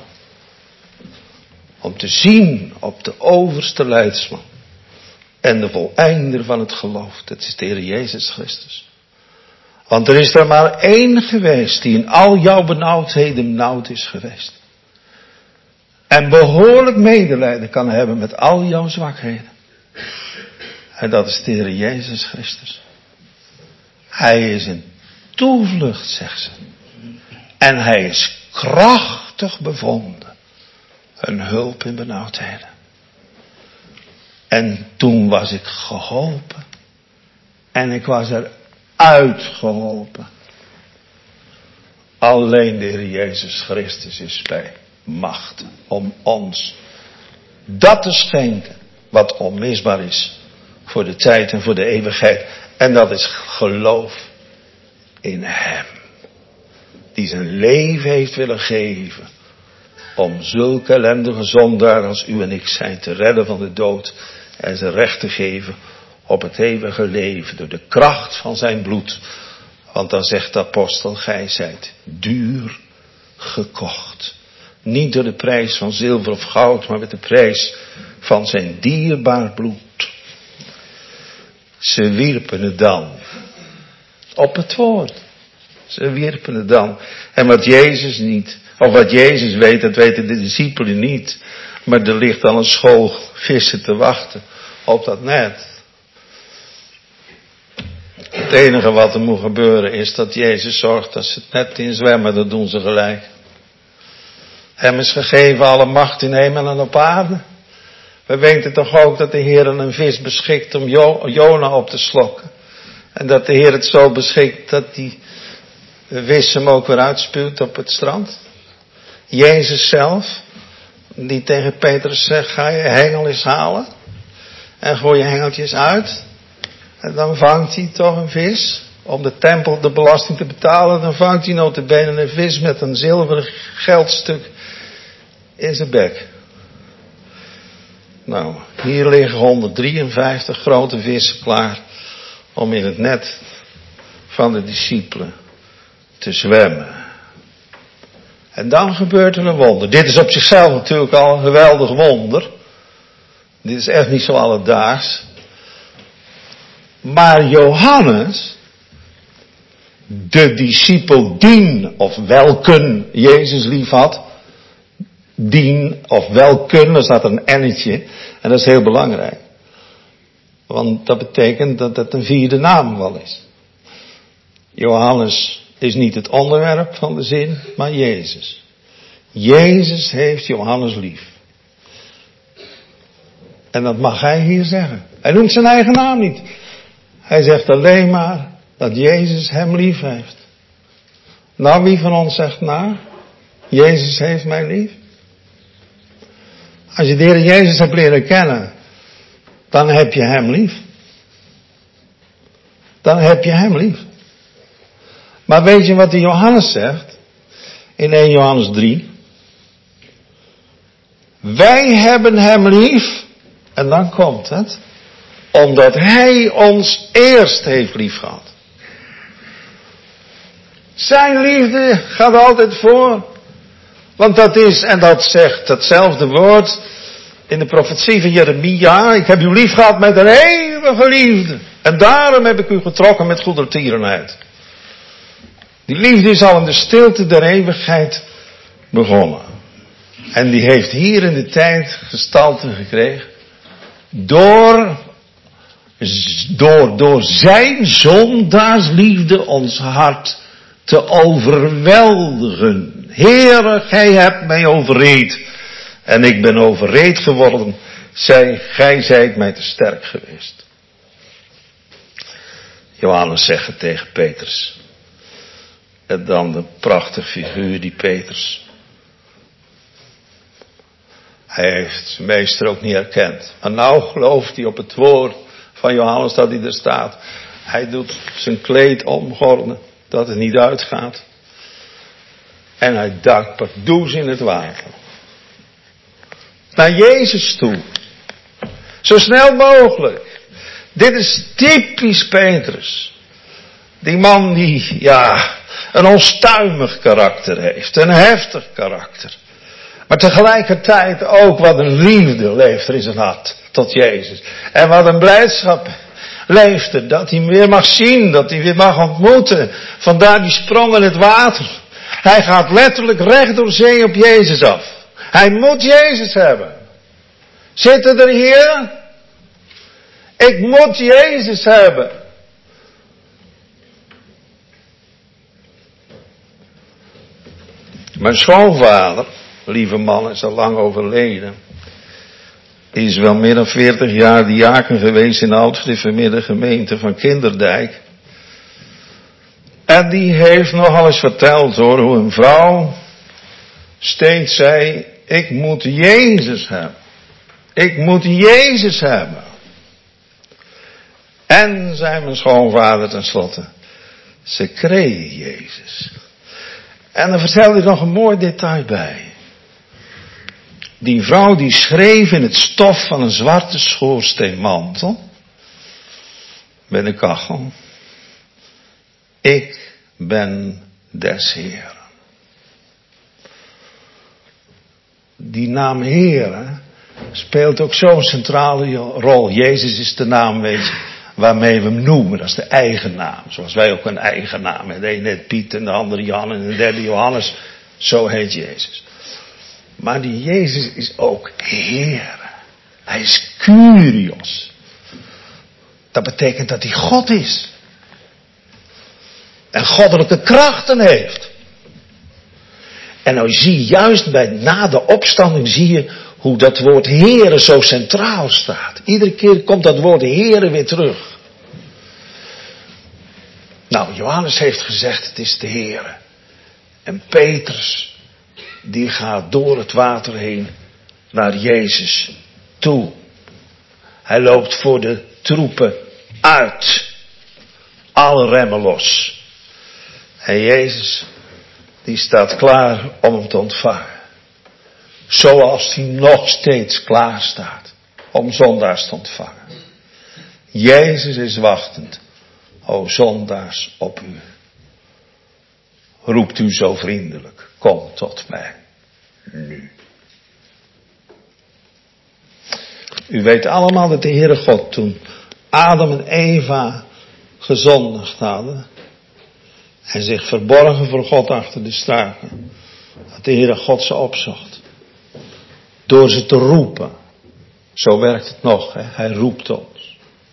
Om te zien op de overste leidsman. En de voleinder van het geloof. Dat is de Heer Jezus Christus. Want er is er maar één geweest die in al jouw benauwdheden benauwd is geweest. En behoorlijk medelijden kan hebben met al jouw zwakheden. En dat is de Heer Jezus Christus. Hij is een toevlucht, zegt ze. En hij is krachtig bevonden. Een hulp in benauwdheden. En toen was ik geholpen. En ik was eruit geholpen. Alleen de Heer Jezus Christus is bij macht om ons dat te schenken wat onmisbaar is voor de tijd en voor de eeuwigheid. En dat is geloof in Hem. Die zijn leven heeft willen geven om zulke ellendige zondaar als u en ik zijn te redden van de dood en ze recht te geven op het eeuwige leven door de kracht van zijn bloed. Want dan zegt de apostel, gij zijt duur gekocht. Niet door de prijs van zilver of goud, maar met de prijs van zijn dierbaar bloed. Ze wierpen het dan op het woord. Ze wierpen het dan. En wat Jezus niet, of wat Jezus weet, dat weten de discipelen niet. Maar er ligt al een school vissen te wachten op dat net. Het enige wat er moet gebeuren is dat Jezus zorgt dat ze het net in zwemmen, dat doen ze gelijk. Hem is gegeven alle macht in hemel en op aarde. We weten toch ook dat de Heer een vis beschikt om Jona op te slokken. En dat de Heer het zo beschikt dat die vis hem ook weer uitspuwt op het strand. Jezus zelf, die tegen Petrus zegt, ga je hengel eens halen. En gooi je hengeltjes uit. En dan vangt hij toch een vis. Om de tempel de belasting te betalen. Dan vangt hij nota bene een vis met een zilveren geldstuk in zijn bek. Nou, hier liggen 153 grote vissen klaar. Om in het net van de discipelen te zwemmen. En dan gebeurt er een wonder. Dit is op zichzelf natuurlijk al een geweldig wonder. Dit is echt niet zo alledaags. Maar Johannes, de discipel dien of welken Jezus lief had. Dien of welken, daar staat een ennetje. En dat is heel belangrijk. Want dat betekent dat het een vierde naam wel is. Johannes is niet het onderwerp van de zin, maar Jezus. Jezus heeft Johannes lief. En dat mag hij hier zeggen. Hij noemt zijn eigen naam niet. Hij zegt alleen maar dat Jezus hem lief heeft. Nou, wie van ons zegt Jezus heeft mij lief? Als je de Heer Jezus hebt leren kennen, dan heb je hem lief. Dan heb je hem lief. Maar weet je wat de Johannes zegt? In 1 Johannes 3. Wij hebben hem lief. En dan komt het. Omdat hij ons eerst heeft lief gehad. Zijn liefde gaat altijd voor. Want dat is, en dat zegt hetzelfde woord in de profetie van Jeremia. Ik heb u lief gehad met een eeuwige liefde. En daarom heb ik u getrokken met goedertierenheid. Die liefde is al in de stilte der eeuwigheid begonnen. En die heeft hier in de tijd gestalte gekregen. Door zijn zondaarsliefde ons hart te overweldigen. Heere, gij hebt mij overreed. En ik ben overreed geworden. Gij zijt mij te sterk geweest. Johannes zegt het tegen Petrus. En dan de prachtige figuur die Petrus. Hij heeft zijn meester ook niet herkend. Maar nou gelooft hij op het woord van Johannes dat hij er staat. Hij doet zijn kleed omgorden, dat het niet uitgaat. En hij duikt pardoes in het water. Naar Jezus toe. Zo snel mogelijk. Dit is typisch Petrus. Die man die, een onstuimig karakter heeft. Een heftig karakter. Maar tegelijkertijd ook wat een liefde leeft er in zijn hart tot Jezus. En wat een blijdschap leeft er. Dat hij hem weer mag zien. Dat hij weer mag ontmoeten. Vandaar die sprong in het water. Hij gaat letterlijk recht door zee op Jezus af. Hij moet Jezus hebben. Zitten er hier? Ik moet Jezus hebben. Mijn schoonvader, lieve man, is al lang overleden. Is wel meer dan 40 jaar diaken geweest in de oud-gereformeerde gemeente van Kinderdijk. En die heeft nogal eens verteld hoor, hoe een vrouw steeds zei, ik moet Jezus hebben. Ik moet Jezus hebben. En zei mijn schoonvader tenslotte, ze kreeg Jezus. En dan vertelde ik nog een mooi detail bij. Die vrouw die schreef in het stof van een zwarte schoorsteenmantel. Bij de kachel. Ik ben des Heeren. Die naam Heeren speelt ook zo'n centrale rol. Jezus is de naam, weet je, waarmee we hem noemen. Dat is de eigen naam. Zoals wij ook een eigen naam hebben. De ene heet Piet en de andere Jan en de derde Johannes. Zo heet Jezus. Maar die Jezus is ook Heer. Hij is Kyrios. Dat betekent dat hij God is. En goddelijke krachten heeft. En nou zie je juist na de opstanding zie je hoe dat woord Heere zo centraal staat. Iedere keer komt dat woord Heere weer terug. Nou, Johannes heeft gezegd, het is de Heere. En Petrus, die gaat door het water heen naar Jezus toe. Hij loopt voor de troepen uit. Alle remmen los. En Jezus, die staat klaar om hem te ontvangen. Zoals hij nog steeds klaar staat om zondaars te ontvangen. Jezus is wachtend. O zondaars, op u. Roept u zo vriendelijk. Kom tot mij. Nu. U weet allemaal dat de Heere God toen Adam en Eva gezondigd hadden. En zich verborgen voor God achter de struiken. Dat de Heere God ze opzocht. Door ze te roepen. Zo werkt het nog. Hè? Hij roept ons.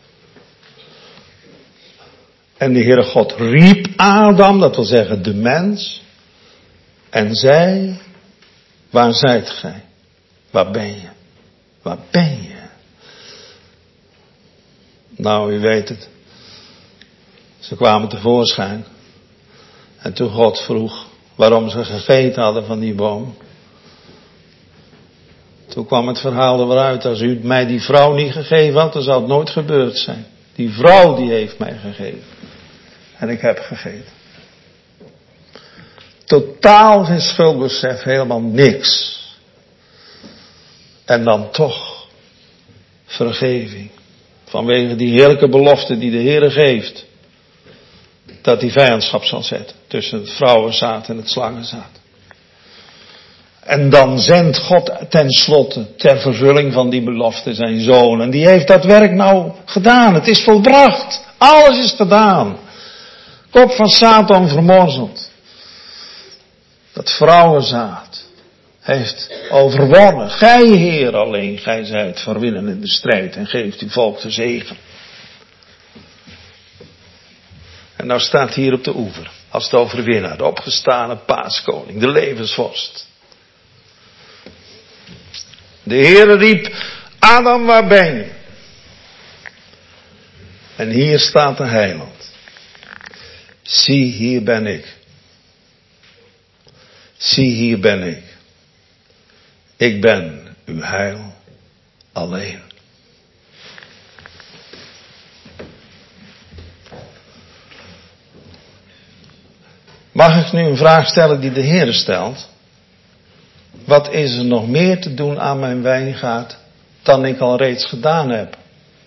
En de Heere God riep Adam, dat wil zeggen de mens. En zei, waar zijt gij? Waar ben je? Waar ben je? Nou, u weet het. Ze kwamen tevoorschijn. En toen God vroeg waarom ze gegeten hadden van die boom. Toen kwam het verhaal er weer uit. Als u mij die vrouw niet gegeven had, dan zou het nooit gebeurd zijn. Die vrouw die heeft mij gegeven. En ik heb gegeten. Totaal geen schuldbesef, helemaal niks. En dan toch vergeving. Vanwege die heerlijke belofte die de Heere geeft. Dat die vijandschap zal zetten. Tussen het vrouwenzaad en het slangenzaad. En dan zendt God tenslotte ter vervulling van die belofte zijn zoon. En die heeft dat werk nou gedaan. Het is volbracht. Alles is gedaan. Kop van Satan vermorzeld. Dat vrouwenzaad heeft overwonnen. Gij Heer alleen, gij zijt verwinnen in de strijd en geeft uw volk de zegen. En nou staat hier op de oever, als de overwinnaar, de opgestane paaskoning, de levensvorst. De Heere riep, Adam, waar ben je? En hier staat de heiland. Zie, hier ben ik. Zie, hier ben ik. Ik ben uw heil alleen. Mag ik nu een vraag stellen die de Heere stelt? Wat is er nog meer te doen aan mijn wijngaard dan ik al reeds gedaan heb?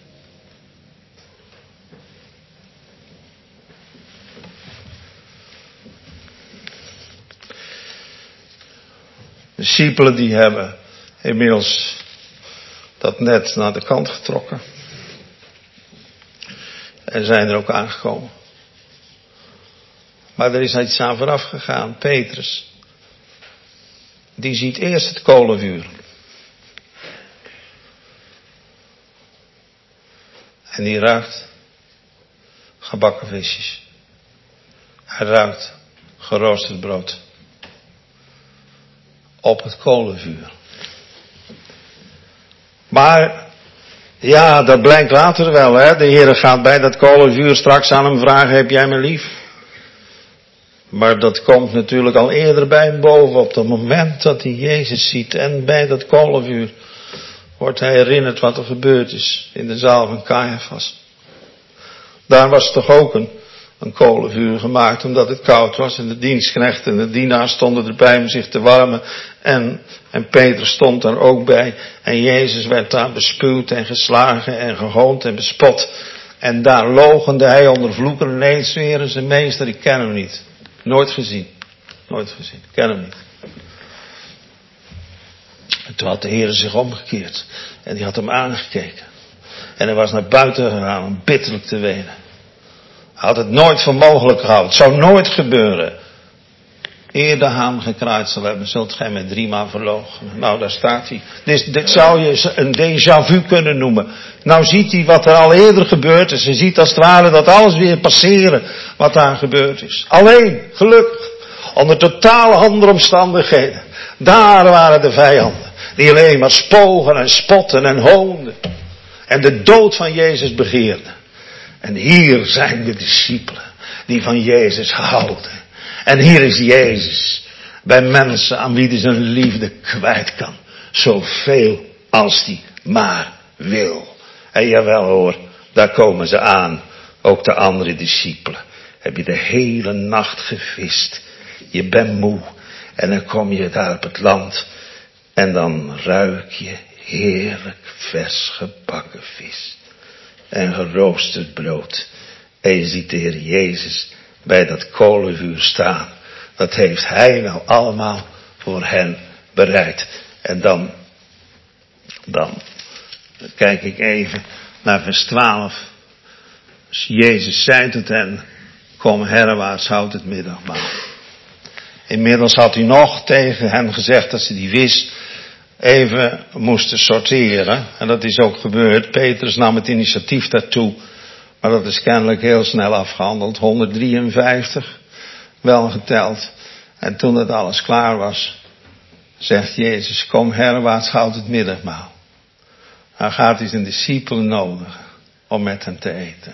De discipelen die hebben inmiddels dat net naar de kant getrokken. En zijn er ook aangekomen. Maar er is iets aan vooraf gegaan. Petrus. Die ziet eerst het kolenvuur. En die ruikt gebakken visjes. Hij ruikt geroosterd brood. Op het kolenvuur. Maar, ja, dat blijkt later wel, hè. De Heere gaat bij dat kolenvuur straks aan hem vragen, heb jij me lief? Maar dat komt natuurlijk al eerder bij hem boven. Op het moment dat hij Jezus ziet en bij dat kolenvuur wordt hij herinnerd wat er gebeurd is in de zaal van Caiaphas. Daar was toch ook een kolenvuur gemaakt omdat het koud was. En de dienstknechten en de dienaars stonden erbij om zich te warmen. En Petrus stond daar ook bij. En Jezus werd daar bespuwd en geslagen en gehoond en bespot. En daar loochende hij onder vloeken en neetzweren zijn meester, ik ken hem niet. Nooit gezien. Nooit gezien. Ik ken hem niet. En toen had de Heer zich omgekeerd. En die had hem aangekeken. En hij was naar buiten gegaan om bitterlijk te wenen. Hij had het nooit voor mogelijk gehouden. Het zou nooit gebeuren. Eer de haan gekraaid zal hebben, zult gij mij 3 maal verloochenen. Nou, daar staat hij. Dit zou je een déjà vu kunnen noemen. Nou ziet hij wat er al eerder gebeurd is. Hij ziet als het ware dat alles weer passeren wat daar gebeurd is. Alleen, gelukkig, onder totaal andere omstandigheden. Daar waren de vijanden. Die alleen maar spogen en spotten en hoonden. En de dood van Jezus begeerden. En hier zijn de discipelen die van Jezus houden. En hier is Jezus bij mensen aan wie hij zijn liefde kwijt kan. Zoveel als hij maar wil. En jawel hoor, daar komen ze aan. Ook de andere discipelen. Heb je de hele nacht gevist. Je bent moe. En dan kom je daar op het land. En dan ruik je heerlijk vers gebakken vis. En geroosterd brood. En je ziet de Heer Jezus bij dat kolenvuur staan. Dat heeft Hij nou allemaal voor hen bereid. En dan kijk ik even naar vers 12. Dus Jezus zei tot hen, kom herwaarts, houd het middagmaal. Inmiddels had hij nog tegen hen gezegd dat ze die vis even moesten sorteren. En dat is ook gebeurd. Petrus nam het initiatief daartoe. Maar dat is kennelijk heel snel afgehandeld. 153 wel geteld. En toen het alles klaar was, zegt Jezus, kom herwaarts, houd het middagmaal. Dan gaat hij zijn discipelen nodigen om met hen te eten.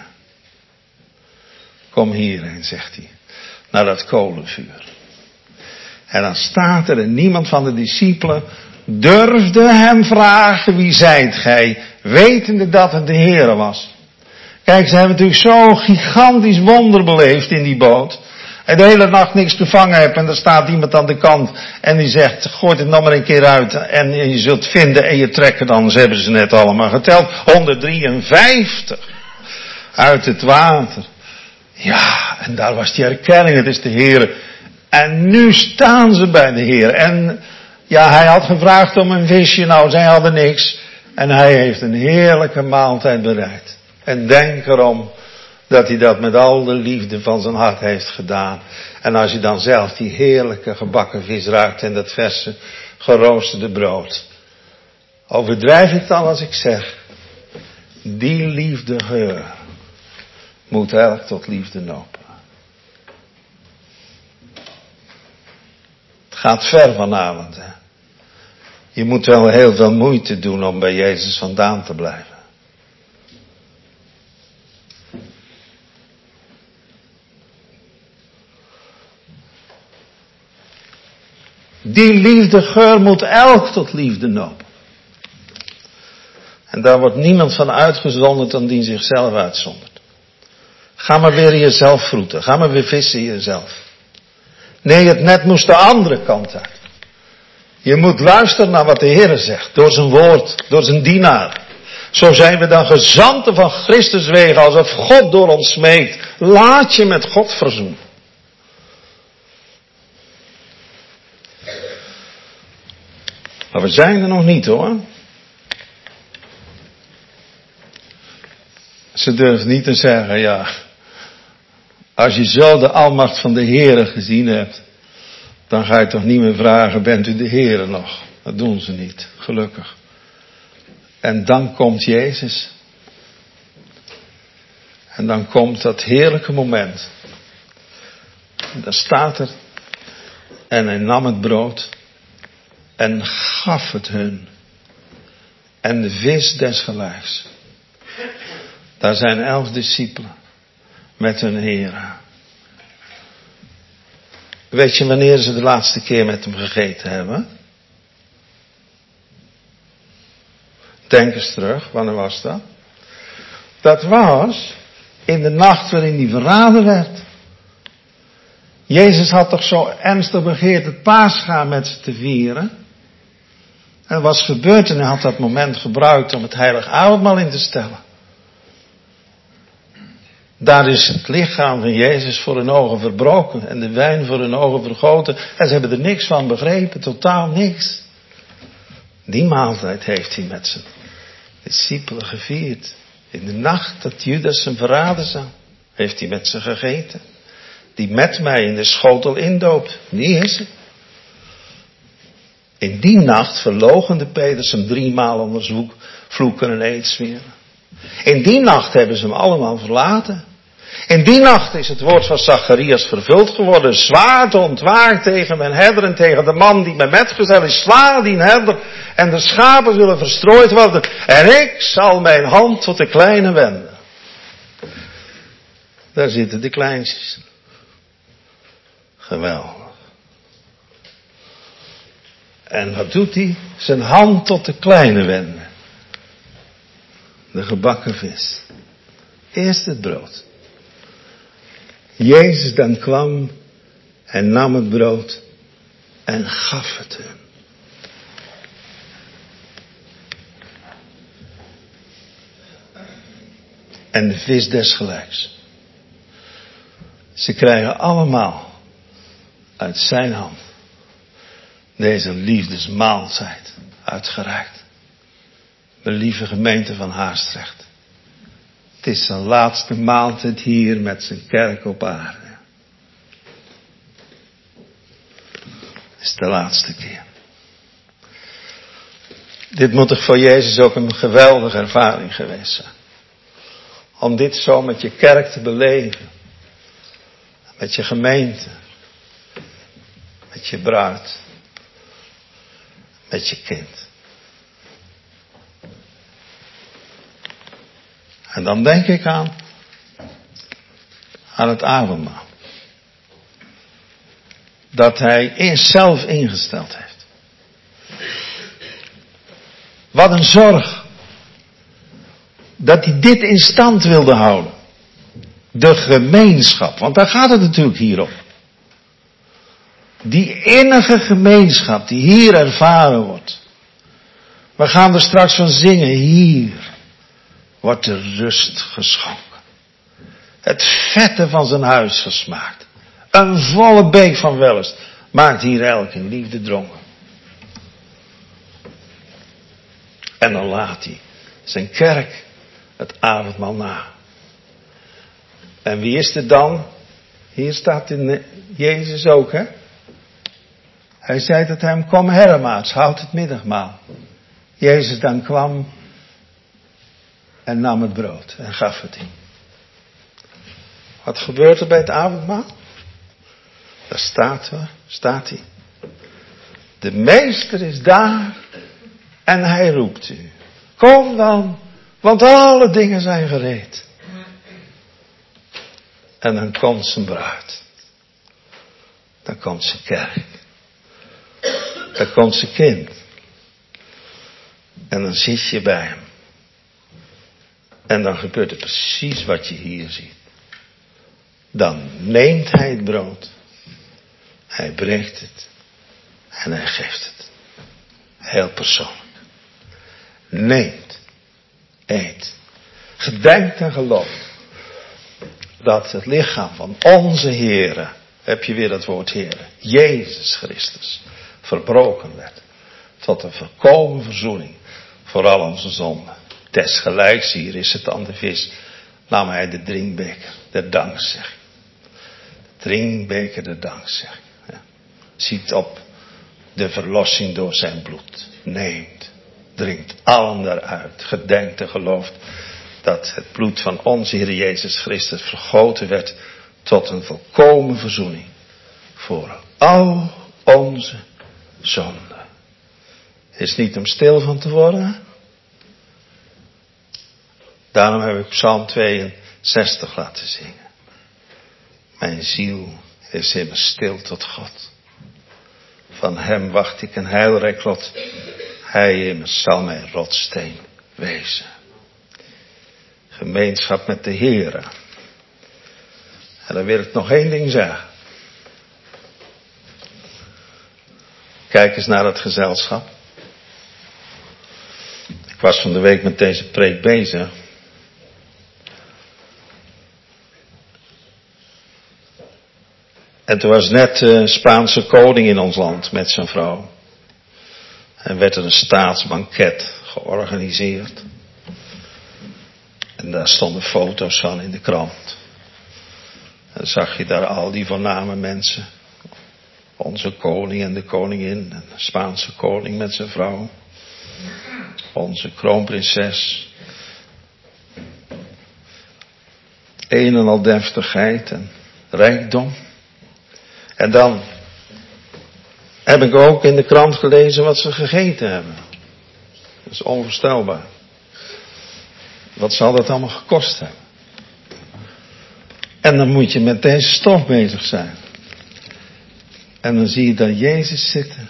Kom hierheen, zegt hij, naar dat kolenvuur. En dan staat er en niemand van de discipelen durfde hem vragen, wie zijt gij, wetende dat het de Heere was. Kijk, ze hebben natuurlijk zo'n gigantisch wonder beleefd in die boot. En de hele nacht niks gevangen hebben en er staat iemand aan de kant en die zegt, gooi het nog maar een keer uit en je zult vinden en je trekken dan, ze hebben ze net allemaal geteld, 153 uit het water. Ja, en daar was die herkenning, het is de Heere. En nu staan ze bij de Heer. En ja, hij had gevraagd om een visje, nou, zij hadden niks. En hij heeft een heerlijke maaltijd bereid. En denk erom dat hij dat met al de liefde van zijn hart heeft gedaan. En als je dan zelf die heerlijke gebakken vis ruikt en dat verse geroosterde brood. Overdrijf ik dan als ik zeg, die liefdegeur moet elk tot liefde lopen. Het gaat ver vanavond. Hè? Je moet wel heel veel moeite doen om bij Jezus vandaan te blijven. Die liefdegeur moet elk tot liefde lopen. En daar wordt niemand van uitgezonderd dan die zichzelf uitzondert. Ga maar weer jezelf vroeten. Ga maar weer vissen jezelf. Nee, het net moest de andere kant uit. Je moet luisteren naar wat de Heer zegt. Door zijn woord, door zijn dienaar. Zo zijn we dan gezanten van Christus wegen. Alsof God door ons smeekt. Laat je met God verzoenen. Maar we zijn er nog niet hoor. Ze durft niet te zeggen, ja. Als je zo de almacht van de Heere gezien hebt, dan ga je toch niet meer vragen, bent u de Heere nog? Dat doen ze niet, gelukkig. En dan komt Jezus. En dan komt dat heerlijke moment. En daar staat er. En hij nam het brood. En gaf het hun. En de vis desgelijks. Daar zijn 11 discipelen. Met hun Heere. Weet je wanneer ze de laatste keer met hem gegeten hebben? Denk eens terug, wanneer was dat? Dat was in de nacht waarin hij verraden werd. Jezus had toch zo ernstig begeerd het Paascha met ze te vieren. En wat was gebeurd en hij had dat moment gebruikt om het heilige avondmaal in te stellen. Daar is het lichaam van Jezus voor hun ogen verbroken en de wijn voor hun ogen vergoten. En ze hebben er niks van begrepen, totaal niks. Die maaltijd heeft hij met zijn discipelen gevierd. In de nacht dat Judas hem verraden zou, heeft hij met ze gegeten. Die met mij in de schotel indoopt, die is het. In die nacht verloochende Petrus hem 3 maal onder vloeken en eetzweren. In die nacht hebben ze hem allemaal verlaten. In die nacht is het woord van Zacharias vervuld geworden. Zwaard ontwaakt tegen mijn herder en tegen de man die mijn metgezel is. Sla die herder en de schapen zullen verstrooid worden. En ik zal mijn hand tot de kleine wenden. Daar zitten de kleintjes. Geweldig. En wat doet hij? Zijn hand tot de kleine wenden. De gebakken vis. Eerst het brood. Jezus dan kwam en nam het brood en gaf het hun. En de vis desgelijks. Ze krijgen allemaal uit zijn hand deze liefdesmaaltijd uitgereikt. De lieve gemeente van Haastrecht. Het is zijn laatste maaltijd hier met zijn kerk op aarde. Het is de laatste keer. Dit moet toch voor Jezus ook een geweldige ervaring geweest zijn. Om dit zo met je kerk te beleven. Met je gemeente. Met je bruid. Met je kind. En dan denk ik aan het avondmaal. Dat hij eerst zelf ingesteld heeft. Wat een zorg. Dat hij dit in stand wilde houden. De gemeenschap. Want daar gaat het natuurlijk hier om. Die innige gemeenschap die hier ervaren wordt. We gaan er straks van zingen. Hier wordt de rust geschonken. Het vette van zijn huis gesmaakt. Een volle beek van wellust maakt hier elk in liefde dronken. En dan laat hij zijn kerk het avondmaal na. En wie is het dan? Hier staat in Jezus ook, hè? Hij zei tot hem, kom herremaats, houd het middagmaal. Jezus dan kwam en nam het brood en gaf het hem. Wat gebeurt er bij het avondmaal? Daar staat hij. De meester is daar en hij roept u. Kom dan, want alle dingen zijn gereed. En dan komt zijn bruid. Dan komt zijn kerk. Dan komt zijn kind. En dan zit je bij hem. En dan gebeurt er precies wat je hier ziet. Dan neemt hij het brood. Hij breekt het. En hij geeft het. Heel persoonlijk. Neemt. Eet. Gedenkt en gelooft. Dat het lichaam van onze Heere. Heb je weer dat woord Heere. Jezus Christus. Verbroken werd. Tot een volkomen verzoening. Voor al onze zonden. Desgelijks hier is het aan de vis. Nam hij de drinkbeker. Der dankzegging. De drinkbeker der dankzegging. Ja. Ziet op de verlossing door zijn bloed. Neemt. Drinkt allen daaruit. Gedenkt en gelooft. Dat het bloed van onze Heer Jezus Christus vergoten werd. Tot een volkomen verzoening. Voor al onze zonden. Is niet om stil van te worden. Daarom heb ik Psalm 62 laten zingen. Mijn ziel is immers stil tot God. Van hem wacht ik een heilrijk lot. Hij immers zal mijn rotsteen wezen. Gemeenschap met de Heere. En dan wil ik nog één ding zeggen. Kijk eens naar het gezelschap. Ik was van de week met deze preek bezig. En toen was net de Spaanse koning in ons land met zijn vrouw. En werd er een staatsbanket georganiseerd. En daar stonden foto's van in de krant. En dan zag je daar al die voorname mensen. Onze koning en de koningin. En de Spaanse koning met zijn vrouw. Onze kroonprinses. een en al deftigheid en rijkdom. En dan heb ik ook in de krant gelezen wat ze gegeten hebben. Dat is onvoorstelbaar. Wat zal dat allemaal gekost hebben? En dan moet je met deze stof bezig zijn. En dan zie je daar Jezus zitten.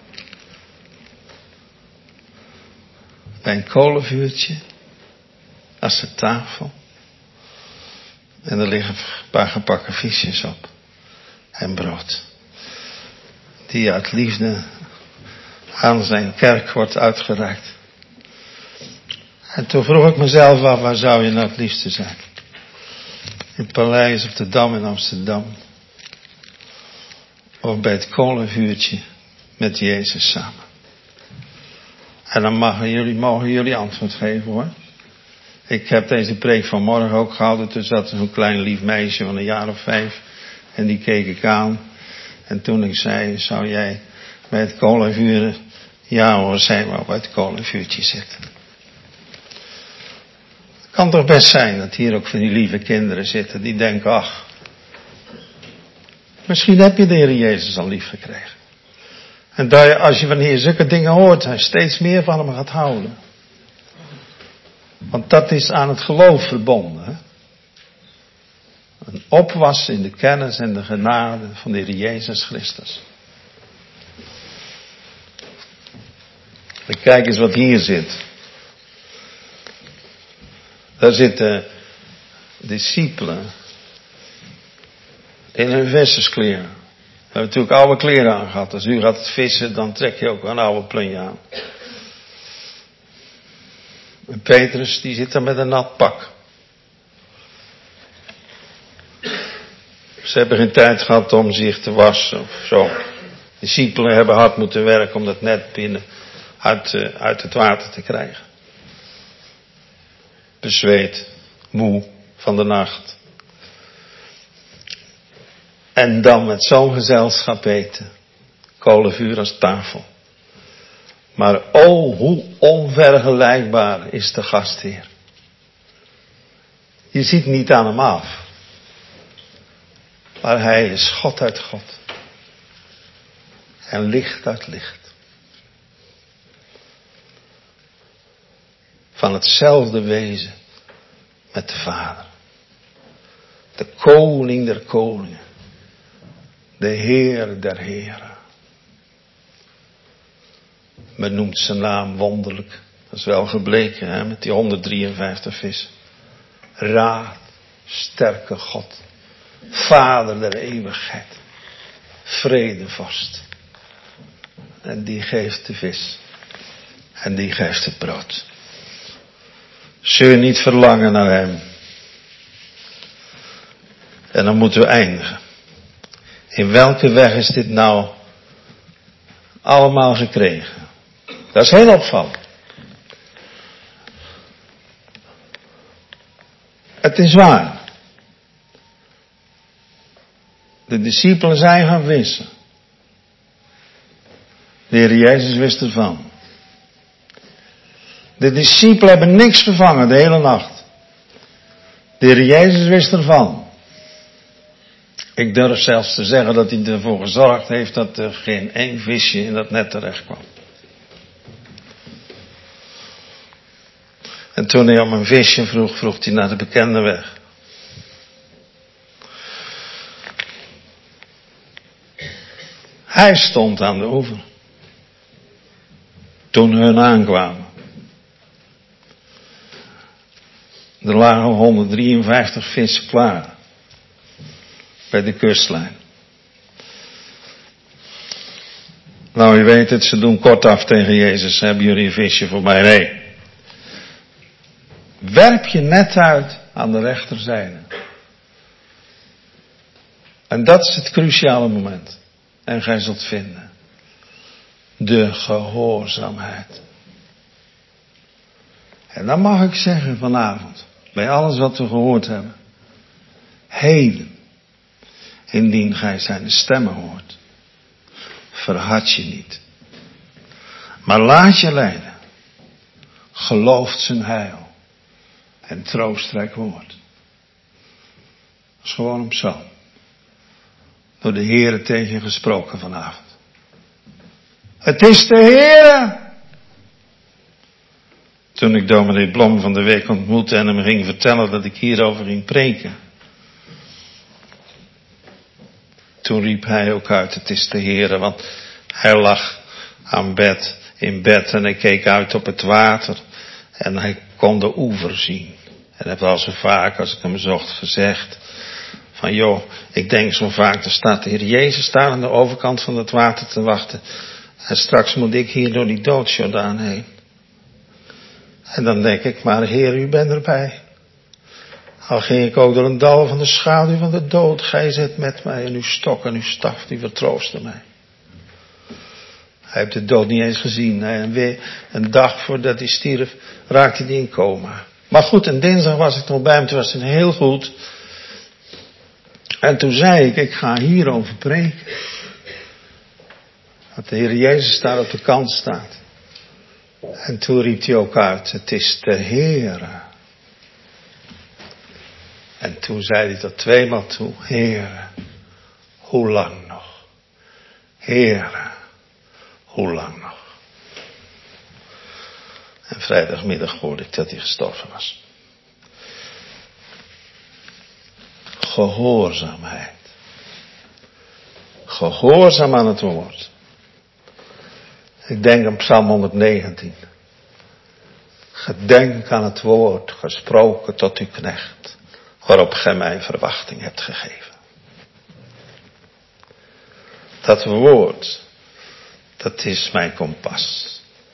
Bij een kolenvuurtje. Als de tafel. En er liggen een paar gebakken visjes op. En brood. Die uit liefde aan zijn kerk wordt uitgereikt. En toen vroeg ik mezelf af, waar zou je nou het liefste zijn? In het paleis op de Dam in Amsterdam. Of bij het kolenvuurtje met Jezus samen. En dan mogen jullie antwoord geven hoor. Ik heb deze preek vanmorgen ook gehouden. Toen zat zo'n klein lief meisje van een jaar of 5. En die keek ik aan. En toen ik zei, zou jij bij het kolenvuur? Ja hoor, zij wou bij het kolenvuurtje zitten. Het kan toch best zijn dat hier ook van die lieve kinderen zitten. Die denken, ach. Misschien heb je de Heer Jezus al lief gekregen. En dat je, als je wanneer je zulke dingen hoort, hij steeds meer van hem gaat houden. Want dat is aan het geloof verbonden. Hè? Een opwas in de kennis en de genade van de Heer Jezus Christus. En kijk eens wat hier zit. Daar zitten discipelen in hun visserskleren. We hebben natuurlijk oude kleren aan gehad. Als u gaat vissen, dan trek je ook een oude plunje aan. En Petrus, die zit daar met een nat pak. Ze hebben geen tijd gehad om zich te wassen of zo. Discipelen hebben hard moeten werken om dat net binnen uit het water te krijgen. Bezweet, moe van de nacht. En dan met zo'n gezelschap eten. Kolenvuur als tafel. Maar oh, hoe onvergelijkbaar is de gastheer. Je ziet niet aan hem af. Maar hij is God uit God. En licht uit licht. Van hetzelfde wezen met de Vader. De koning der koningen. De Heer der heren. Men noemt zijn naam wonderlijk. Dat is wel gebleken hè, met die 153 vissen. Raad, sterke God. Vader der eeuwigheid. Vredevorst. En die geeft de vis. En die geeft het brood. Zul je niet verlangen naar hem. En dan moeten we eindigen. In welke weg is dit nou allemaal gekregen? Dat is heel opvallend. Het is waar. De discipelen zijn gaan vissen. De Heer Jezus wist ervan. De discipelen hebben niks vervangen de hele nacht. De Heer Jezus wist ervan. Ik durf zelfs te zeggen dat hij ervoor gezorgd heeft dat er geen één visje in dat net terecht kwam. En toen hij om een visje vroeg hij naar de bekende weg. Hij stond aan de oever. Toen hun aankwamen. Er lagen 153 vissen klaar. Bij de kustlijn. Nou, u weet het, ze doen kortaf tegen Jezus. Hebben jullie een visje voor mij? Nee. Werp je net uit aan de rechterzijde. En dat is het cruciale moment. En gij zult vinden. De gehoorzaamheid. En dan mag ik zeggen vanavond. Bij alles wat we gehoord hebben. Heden. Indien gij zijn stemmen hoort. Verhard je niet. Maar laat je leiden. Gelooft zijn heil. En troostrijk woord. Dat is gewoon een psalm. Door de Heere tegen je gesproken vanavond. Het is de Heere. Toen ik dominee Blom van de week ontmoette en hem ging vertellen dat ik hierover ging preken. Toen riep hij ook uit, het is de Heere, want hij lag in bed en hij keek uit op het water en hij kon de oever zien. En heb al zo vaak als ik hem zocht gezegd, van joh, ik denk zo vaak, er staat de Heer Jezus daar aan de overkant van het water te wachten. En straks moet ik hier door die doodsjordaan heen. En dan denk ik, maar Heer, u bent erbij. Al ging ik ook door een dal van de schaduw van de dood, gij zit met mij en uw stok en uw staf, die vertroosten mij. Hij heeft de dood niet eens gezien. En weer een dag voordat hij stierf, raakte hij in coma. Maar goed, en dinsdag was ik nog bij hem, toen was het heel goed. En toen zei ik ga hierover preken. Dat de Heer Jezus daar op de kant staat. En toen riep hij ook uit, het is de Heere. En toen zei hij tot tweemaal toe, Heere, hoe lang nog? Heere, hoe lang nog? En vrijdagmiddag hoorde ik dat hij gestorven was. Gehoorzaamheid. Gehoorzaam aan het woord. Ik denk aan Psalm 119. Gedenk aan het woord gesproken tot uw knecht, waarop gij mij verwachting hebt gegeven. Dat woord, dat is mijn kompas.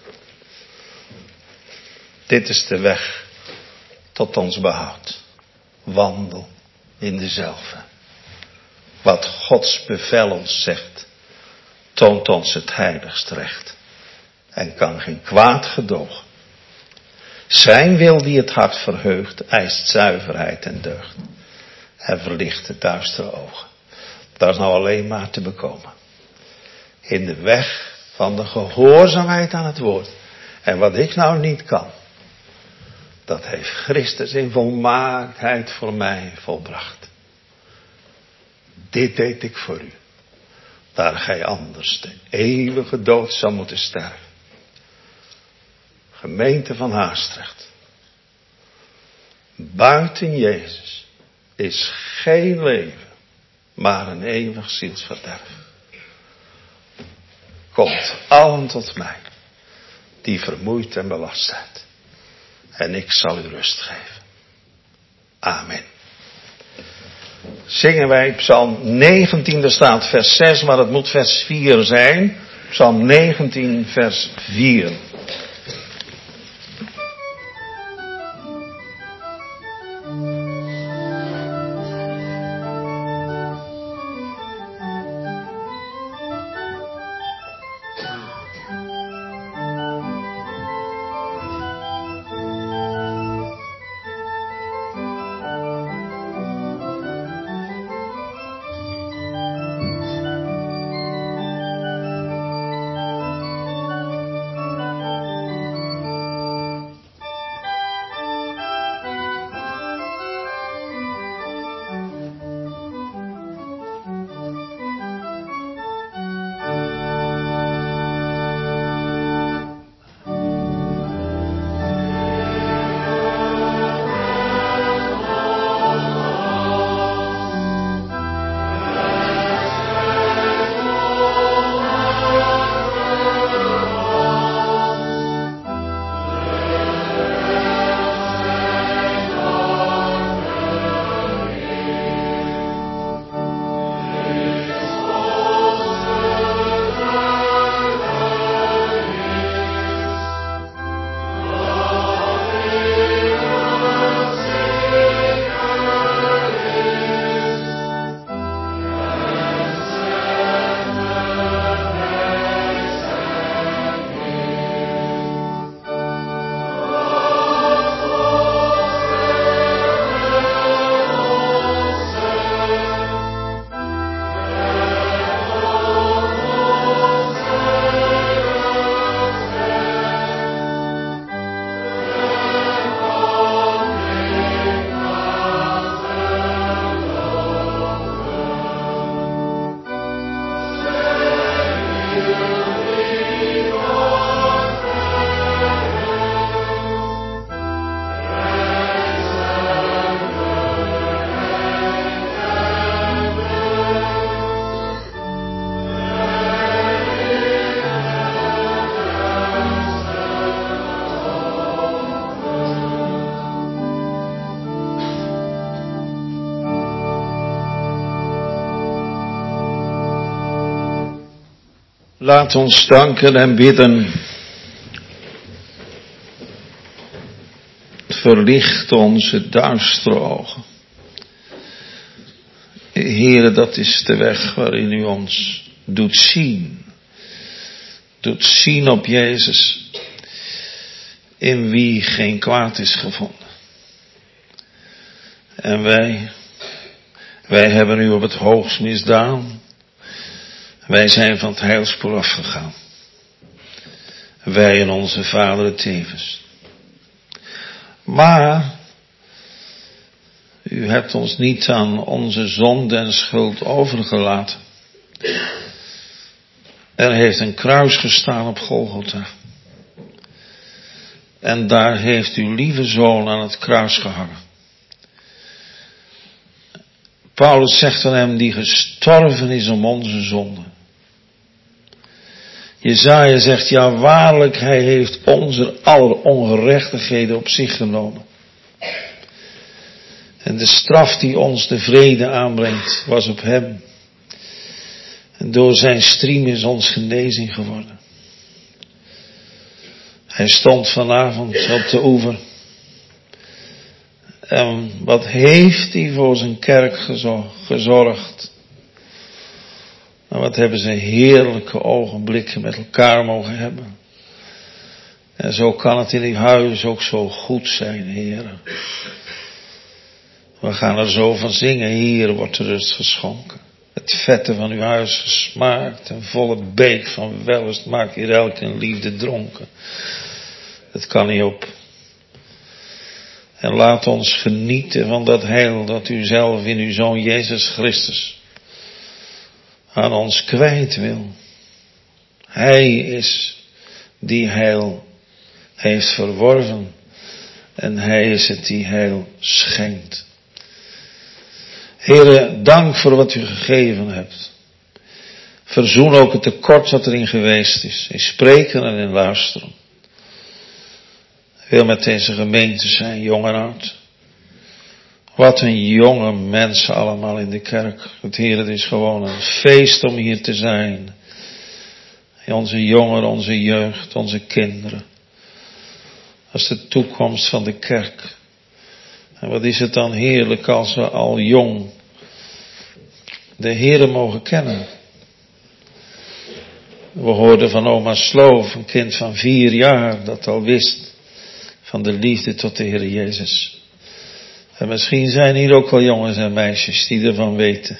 Dit is de weg tot ons behoud. Wandel in dezelfde. Wat Gods bevel ons zegt, toont ons het heiligst recht en kan geen kwaad gedogen. Zijn wil die het hart verheugt, eist zuiverheid en deugd en verlicht de duistere ogen. Dat is nou alleen maar te bekomen. In de weg van de gehoorzaamheid aan het woord. En wat ik nou niet kan, dat heeft Christus in volmaaktheid voor mij volbracht. Dit deed ik voor u. Daar gij anders de eeuwige dood zou moeten sterven. Gemeente van Haastrecht. Buiten Jezus is geen leven, maar een eeuwig zielsverderf. Komt allen tot mij, die vermoeid en belast zijn. En ik zal u rust geven. Amen. Zingen wij Psalm 19, er staat vers 6, maar het moet vers 4 zijn. Psalm 19, vers 4. Laat ons danken en bidden. Verlicht onze duistere ogen. Heere, dat is de weg waarin u ons doet zien. Doet zien op Jezus, in wie geen kwaad is gevonden. En wij hebben u op het hoogst misdaan. Wij zijn van het heilspoor afgegaan. Wij en onze vaderen tevens. Maar u hebt ons niet aan onze zonde en schuld overgelaten. Er heeft een kruis gestaan op Golgotha. En daar heeft uw lieve zoon aan het kruis gehangen. Paulus zegt aan hem die gestorven is om onze zonde. Jesaja zegt, ja waarlijk, hij heeft onze aller ongerechtigheden op zich genomen. En de straf die ons de vrede aanbrengt, was op hem. En door zijn striem is ons genezing geworden. Hij stond vanavond op de oever. En wat heeft hij voor zijn kerk gezorgd? En wat hebben ze heerlijke ogenblikken met elkaar mogen hebben. En zo kan het in uw huis ook zo goed zijn, Heer. We gaan er zo van zingen, hier wordt de rust geschonken. Het vette van uw huis gesmaakt, een volle beek van wellust maakt hier elk in liefde dronken. Het kan niet op. En laat ons genieten van dat heil dat u zelf in uw Zoon Jezus Christus aan ons kwijt wil. Hij is die heil heeft verworven en hij is het die heil schenkt. Heere, dank voor wat u gegeven hebt. Verzoen ook het tekort dat erin geweest is. In spreken en in luisteren. Wil met deze gemeente zijn, jong en oud. Wat een jonge mensen allemaal in de kerk. Het Heer, het is gewoon een feest om hier te zijn. Onze jongeren, onze jeugd, onze kinderen. Dat is de toekomst van de kerk. En wat is het dan heerlijk als we al jong de Heere mogen kennen. We hoorden van oma Sloof, een kind van 4 jaar, dat al wist van de liefde tot de Heer Jezus. En misschien zijn hier ook wel jongens en meisjes die ervan weten.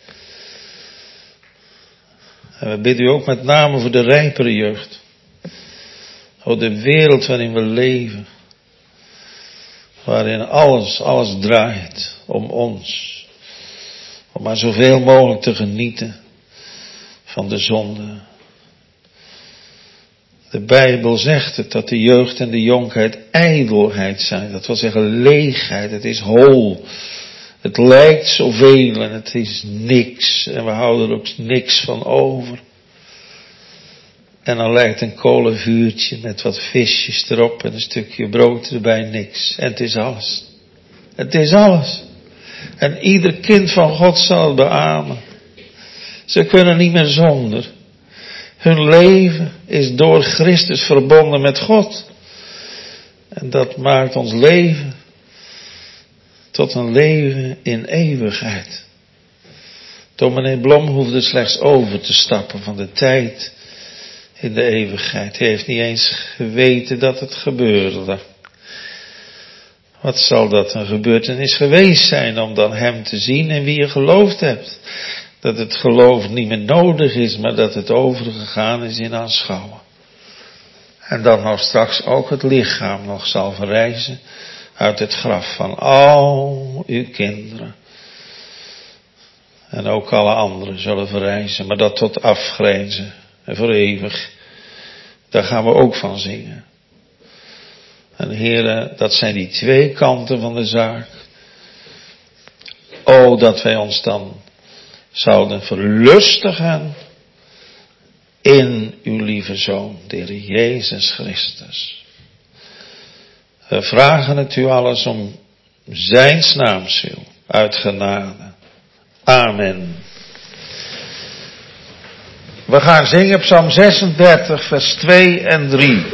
En we bidden u ook met name voor de rijpere jeugd. O, de wereld waarin we leven. Waarin alles draait om ons. Om maar zoveel mogelijk te genieten van de zonde. De Bijbel zegt het, dat de jeugd en de jonkheid ijdelheid zijn. Dat wil zeggen leegheid, het is hol. Het lijkt zoveel en het is niks. En we houden er ook niks van over. En dan lijkt een kolenvuurtje met wat visjes erop en een stukje brood erbij, niks. En het is alles. Het is alles. En ieder kind van God zal het beamen. Ze kunnen niet meer zonder. Hun leven is door Christus verbonden met God. En dat maakt ons leven tot een leven in eeuwigheid. Dominee Blom hoefde slechts over te stappen van de tijd in de eeuwigheid. Hij heeft niet eens geweten dat het gebeurde. Wat zal dat een gebeurtenis geweest zijn om dan hem te zien in wie je geloofd hebt. Dat het geloof niet meer nodig is, maar dat het overgegaan is in aanschouwen. En dat nog straks ook het lichaam nog zal verrijzen uit het graf van al uw kinderen. En ook alle anderen zullen verrijzen, maar dat tot afgrenzen en voor eeuwig. Daar gaan we ook van zingen. En heren, dat zijn die 2 kanten van de zaak. O, dat wij ons dan zouden verlustigen in uw lieve Zoon, de Heer Jezus Christus. We vragen het u alles om zijns naams wil, uit genade. Amen. We gaan zingen Psalm 36, vers 2 en 3.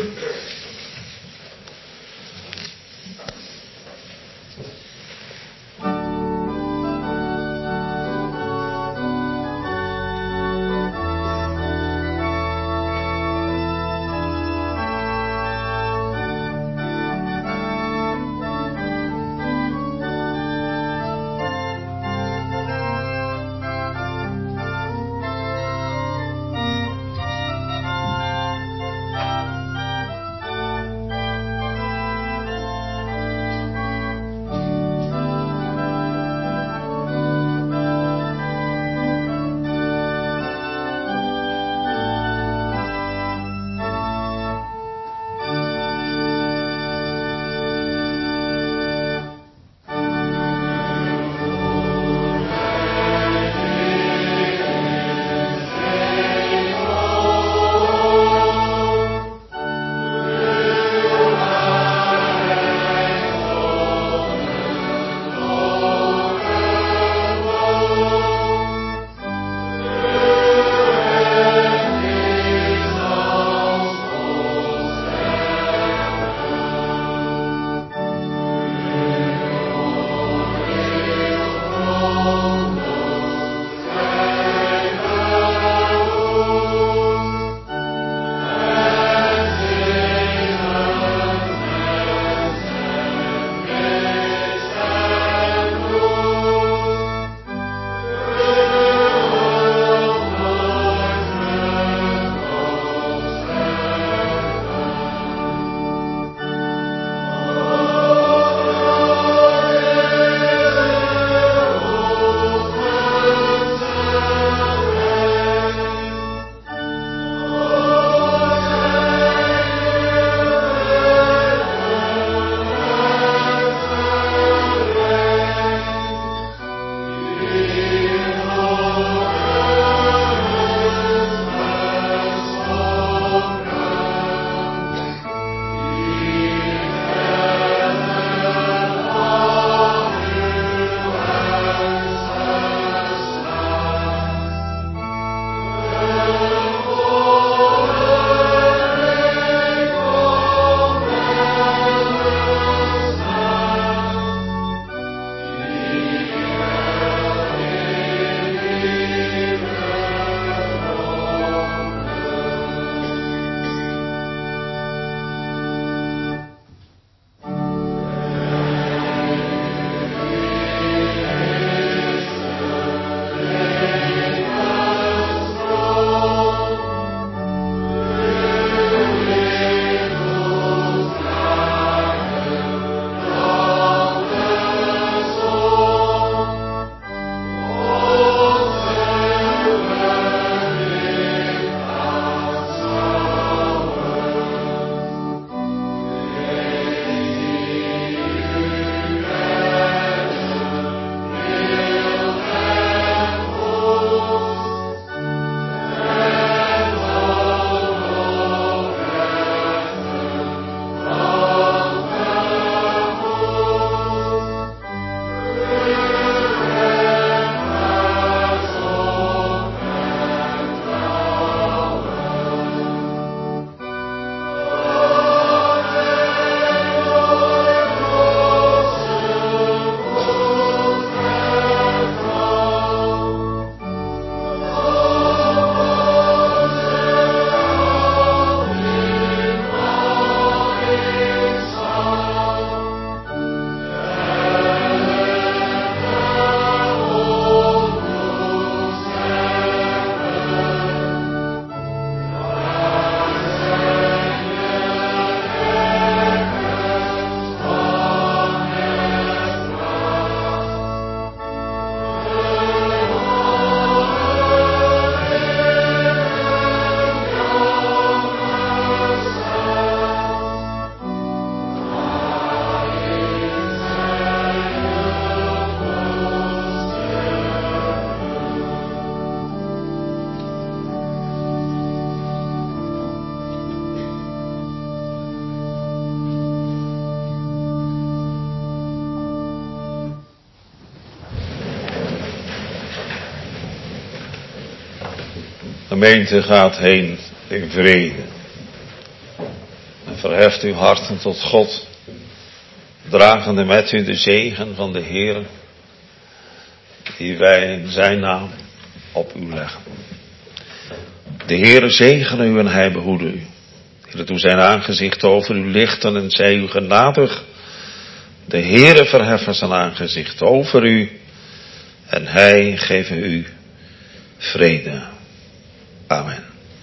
gemeente gaat heen in vrede. En verheft uw harten tot God, dragende met u de zegen van de Heer, die wij in zijn naam op u leggen. De Heere zegene u en hij behoede u. Heere, doe zijn aangezicht over u lichten en zij u genadig. De Heere verheffen zijn aangezicht over u en hij geven u vrede. Amen.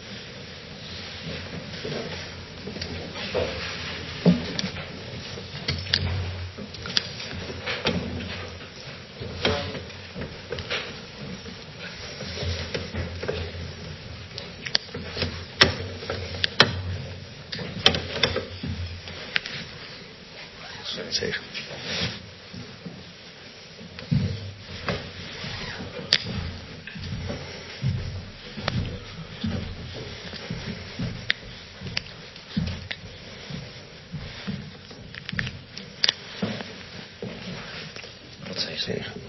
Zegen. God zij zegen.